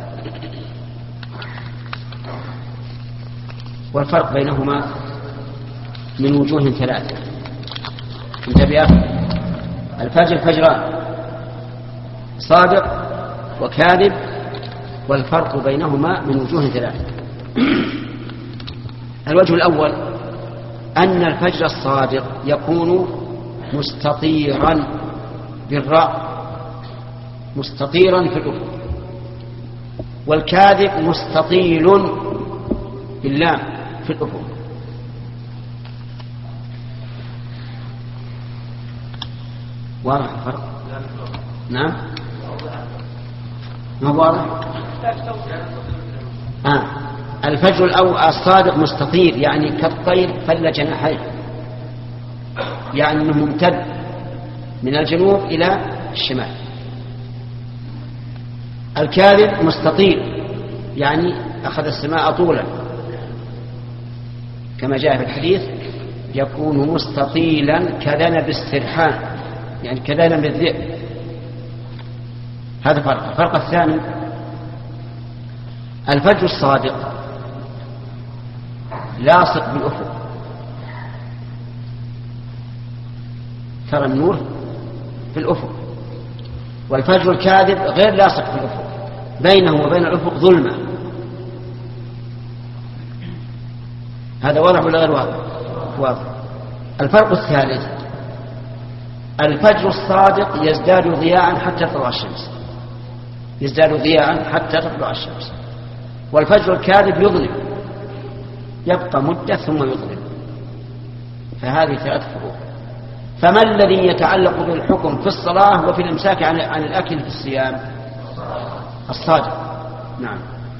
والفرق بينهما من وجوه ثلاثة. انتبه، الفجر فجران: صادق وكاذب، والفرق بينهما من وجوه ثلاثة. الوجه الأول أن الفجر الصادق يكون مستطيرا بالراء، مستطيرا في الأفق، والكاذب مستطيل باللام في الأفق. واضح الفرق؟ نعم، ما واضح؟ آه. الفجر الأول الصادق مستطير، يعني كالطير فل جناحيه، يعني أنه ممتد من الجنوب إلى الشمال. الكاذب مستطيل، يعني أخذ السماء طولا، كما جاء في الحديث: يكون مستطيلا كذنب السرحان، يعني كذنب الذئب. هذا فرق. الفرق الثاني: الفجر الصادق لاصق بالأفق، ترى النور في الأفق، والفجر الكاذب غير لاصق بالأفق، بينه وبين الأفق ظلمة. هذا واضح ولا غير واضح؟ واضح. الفرق الثالث: الفجر الصادق يزداد ضياء حتى تطلع الشمس، يزداد ضياء حتى تطلع الشمس، والفجر الكاذب يظلم، يبقى مدة ثم يظلم. فهذه ثلاث فروق. فما الذي يتعلق بالحكم في الصلاة وفي الإمساك عن, عن الأكل في الصيام؟ الصادق. نعم.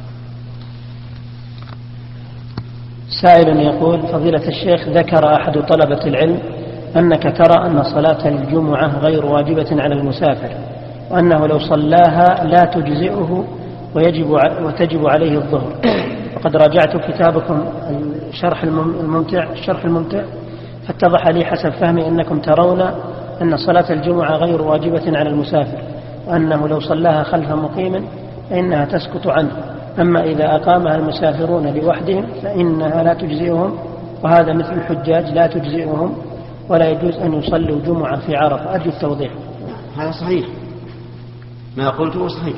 سائل يقول: فضيلة الشيخ، ذكر أحد طلبة العلم أنك ترى أن صلاة الجمعة غير واجبة على المسافر، وأنه لو صلاها لا تجزئه ويجب وتجب عليه الظهر. وقد راجعت كتابكم الشرح الممتع الشرح الممتع فاتضح لي حسب فهمي أنكم ترون أن صلاة الجمعة غير واجبة على المسافر، وأنه لو صلاها خلف مقيم فإنها تسقط عنه، أما إذا أقامها المسافرون لوحدهم فإنها لا تجزئهم، وهذا مثل الحجاج لا تجزئهم ولا يجوز أن يصلوا جمعة في عرفة. أرجو التوضيح. هذا صحيح، ما قلته صحيح.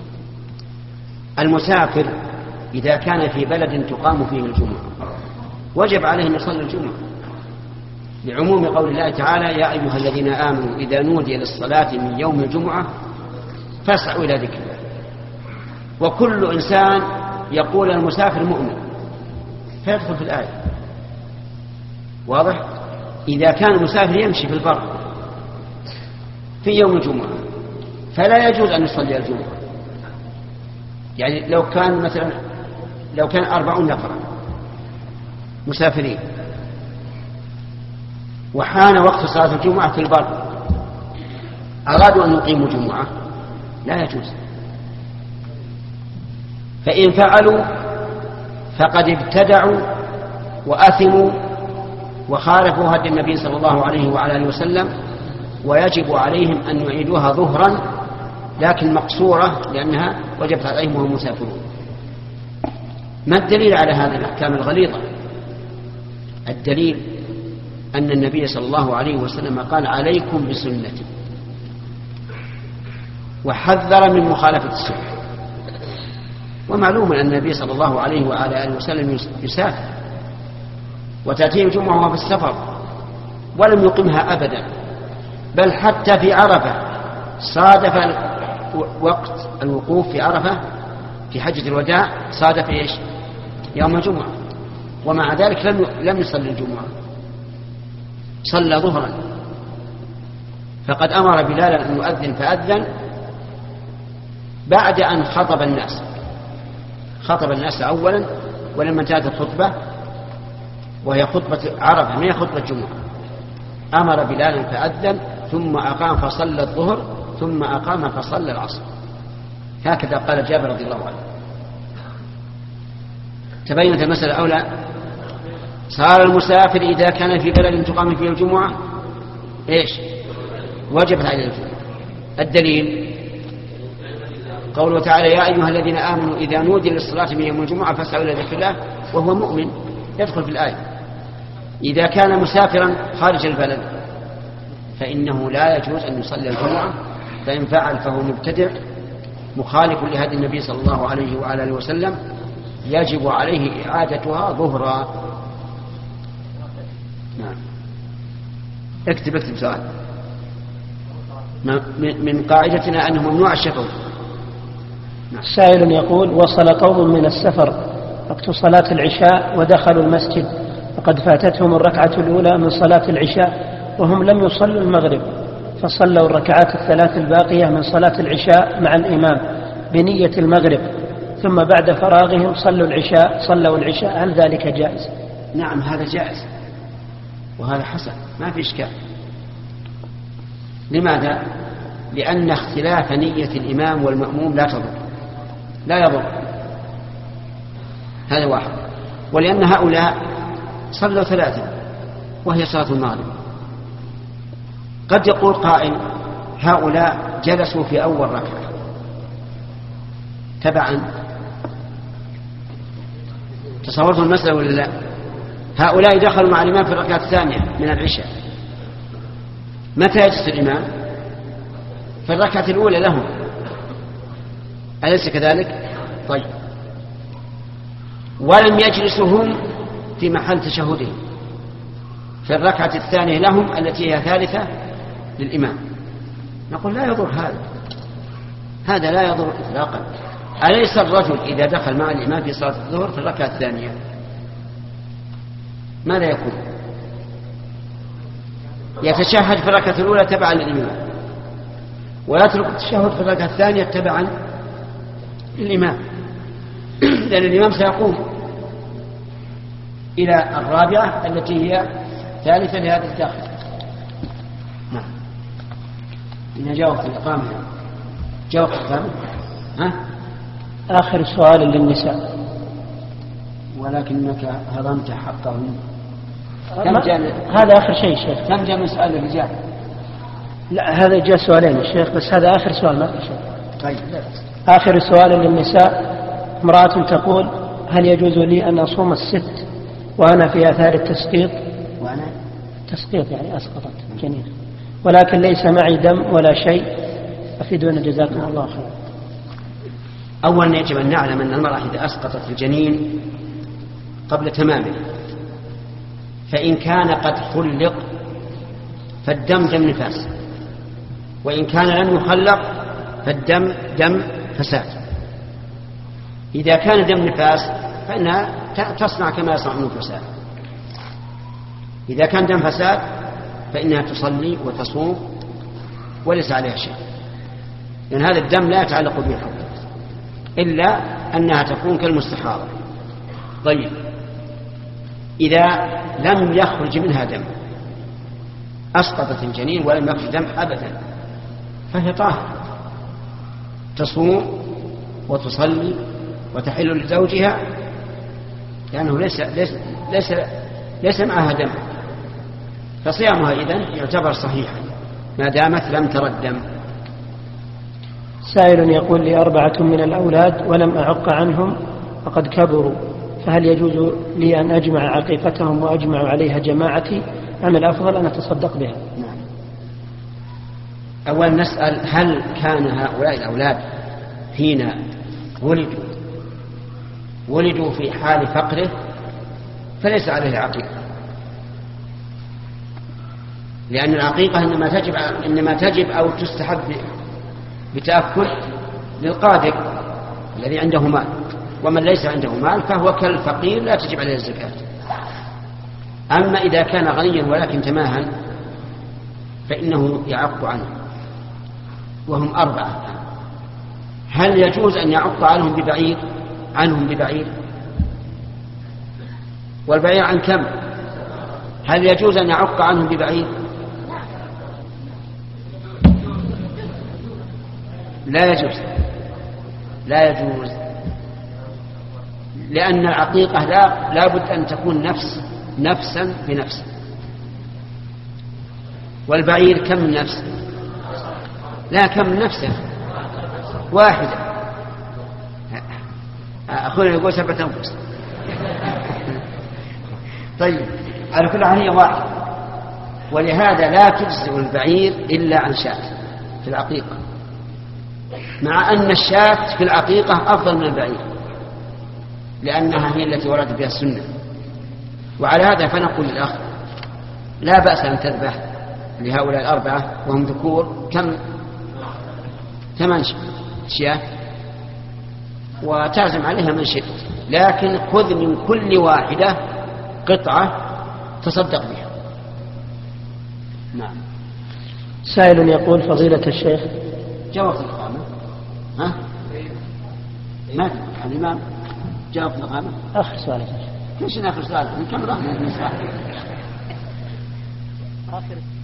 المسافر إذا كان في بلد تقام فيه الجمعة وجب عليه أن يصلي الجمعة، لعموم قول الله تعالى يا أيها الذين آمنوا إذا نودي للصلاة من يوم الجمعة فاسعوا إلى ذكر الله. وكل إنسان يقول المسافر مؤمن فيدخل في الآية. واضح؟ إذا كان المسافر يمشي في البر في يوم الجمعة فلا يجوز أن يصلي الجمعة. يعني لو كان مثلا لو كان أربعون نفرا مسافرين وحان وقت صلاة الجمعة في البر أرادوا أن يقيموا جمعة لا يجوز. فإن فعلوا فقد ابتدعوا وأثموا وخالفوا هدي النبي صلى الله عليه وعلى آله وسلم، ويجب عليهم أن يعيدوها ظهرا لكن مقصورة لأنها وجبت عليهم وهم مسافرون. ما الدليل على هذه الأحكام الغليظة؟ الدليل أن النبي صلى الله عليه وسلم قال عليكم بسنتي وحذر من مخالفة السنة. ومعلوم أن النبي صلى الله عليه وعلى آله وسلم يسافر وتأتيه الجمعة وهو في السفر ولم يقمها أبدا، بل حتى في عرفة صادف وقت الوقوف في عرفة في حجة الوداع صادف إيش؟ يوم الجمعة، ومع ذلك لم لم يصلي الجمعة، صلى ظهرا. فقد أمر بلالا أن يؤذن فأذن بعد أن خطب الناس، خطب الناس أولا، ولما انتهت الخطبة وهي خطبة عرفة ما هي خطبة جمعة أمر بلالا فأذن ثم أقام فصلى الظهر ثم أقام فصلى العصر. هكذا قال جابر رضي الله عنه. تبينت المسألة أولى. صار المسافر إذا كان في بلد تقام فيه الجمعة إيش؟ وجبت عليه الجمعة. الدليل قوله تعالى يا أيها الذين آمنوا إذا نودي للصلاة من يوم الجمعة فاسعوا إلى ذكر الله، وهو مؤمن يدخل في الآية. إذا كان مسافرا خارج البلد فإنه لا يجوز أن يصلي الجمعة، فإن فعل فهو مبتدع مخالف لهدي النبي صلى الله عليه وعلى آله وسلم، يجب عليه إعادتها ظهرا. نعم. اكتب اكتب سؤال. من قاعدتنا أنه ممنوع الشفوي. نعم. سائل يقول وصل قوم من السفر وقت صلاة العشاء ودخلوا المسجد وقد فاتتهم الركعة الأولى من صلاة العشاء وهم لم يصلوا المغرب، فصلوا الركعات الثلاث الباقية من صلاة العشاء مع الإمام بنية المغرب، ثم بعد فراغهم صلوا العشاء صلوا العشاء هل ذلك جائز؟ نعم هذا جائز وهذا حسن ما في إشكال. لماذا؟ لأن اختلاف نية الإمام والمأموم لا تضر لا يضر، هذا واحد. ولأن هؤلاء صلوا ثلاثة وهي صلاة المغرب. قد يقول قائل هؤلاء جلسوا في أول ركعة تبعا، تصورتوا المسألة ولا لا؟ هؤلاء دخلوا مع الإمام في الركعة الثانية من العشاء، متى يجلس الإمام؟ في الركعة الأولى لهم، أليس كذلك؟ طيب، ولم يجلسوا هم في محل تشهدهم في الركعة الثانية لهم التي هي ثالثة للإمام، نقول لا يضر هذا، هذا لا يضر إطلاقا. أليس الرجل إذا دخل مع الإمام في صلاة الظهر في الركعة الثانية ماذا يكون؟ يتشهد في الركعة الأولى تبعا للإمام ويترك التشهد في الركعة الثانية تبعا للإمام، لأن الإمام سيقوم إلى الرابعة التي هي ثالثة لهذا الداخل. نعم. إن جاوبت الإقامة جاوبت الإقامة. ها؟ آخر سؤال للنساء. ولكنك هضمت حقهم. هذا آخر شيء شيخ. كم جاء من سؤال الرجال؟ لا هذا جاء سؤالين يا شيخ، بس هذا آخر سؤال ما في شيء. طيب. آخر سؤال للنساء. امرأة تقول هل يجوز لي أن أصوم الست وأنا في آثار التسقيط؟ وأنا تسقيط يعني أسقطت جنين، ولكن ليس معي دم ولا شيء، أفيدونا جزاكم الله خير. أولا يجب أن نعلم أن المرأة إذا أسقطت الجنين قبل تمامه، فإن كان قد خلق فالدم دم نفاس، وإن كان لم يخلق فالدم دم فساد. إذا كان دم نفاس فإنها تصنع كما يصنع النفساء، إذا كان دم فساد فإنها تصلي وتصوم وليس عليها شيء، لأن هذا الدم لا يتعلق به الحكم إلا أنها تكون كالمستحاضة. طيب إذا لم يخرج منها دم، أسقطت الجنين ولم يخرج دم أبدا، فهي طاهرة، تصوم وتصلي وتحل لزوجها، لأنه ليس, ليس, ليس, ليس معها دم، فصيامها إذن يعتبر صحيحا ما دامت لم تر الدم. سائل يقول لي أربعة من الأولاد ولم أعق عنهم فقد كبروا، فهل يجوز لي أن أجمع عقيقتهم وأجمع عليها جماعتي أم الأفضل أن أتصدق بها؟ نعم. أولا نسأل هل كان هؤلاء الأولاد حين ولدوا ولدوا في حال فقره فليس عليه عقيقة، لأن العقيقة إنما تجب, إنما تجب أو تستحب بتأكد للقادر الذي عنده مال، ومن ليس عنده مال فهو كالفقير لا تجب عليه الزكاة. أما إذا كان غنيا ولكن تماها فإنه يعق عنه، وهم أربعة. هل يجوز أن يعق عنهم ببعير عنهم ببعير والبعير عن كم؟ هل يجوز أن يعق عنهم ببعير؟ لا يجوز، لا يجوز، لأن العقيقة لا لابد أن تكون نفس نفسا بنفس، والبعير كم من نفس؟ لا كم من نفسه واحدة. أخونا يقول سبعة أنفس. طيب على كل حال هي واحدة، ولهذا لا تجزئ البعير إلا عن شاة في العقيقة، مع أن الشاة في العقيقة أفضل من البعير لأنها هي التي ورد بها السنة. وعلى هذا فنقول للأخ لا بأس أن تذبح لهؤلاء الأربعة وهم ذكور كم ثمان شياه وتعزم عليها من شئت، لكن خذ من كل واحدة قطعة تصدق بها. نعم. سائل يقول فضيلة الشيخ جواب الإقامة. ها؟ ما الإمام جواب الإقامة. آخر سؤال. ليش آخر سؤال؟ كم رقم؟ آخر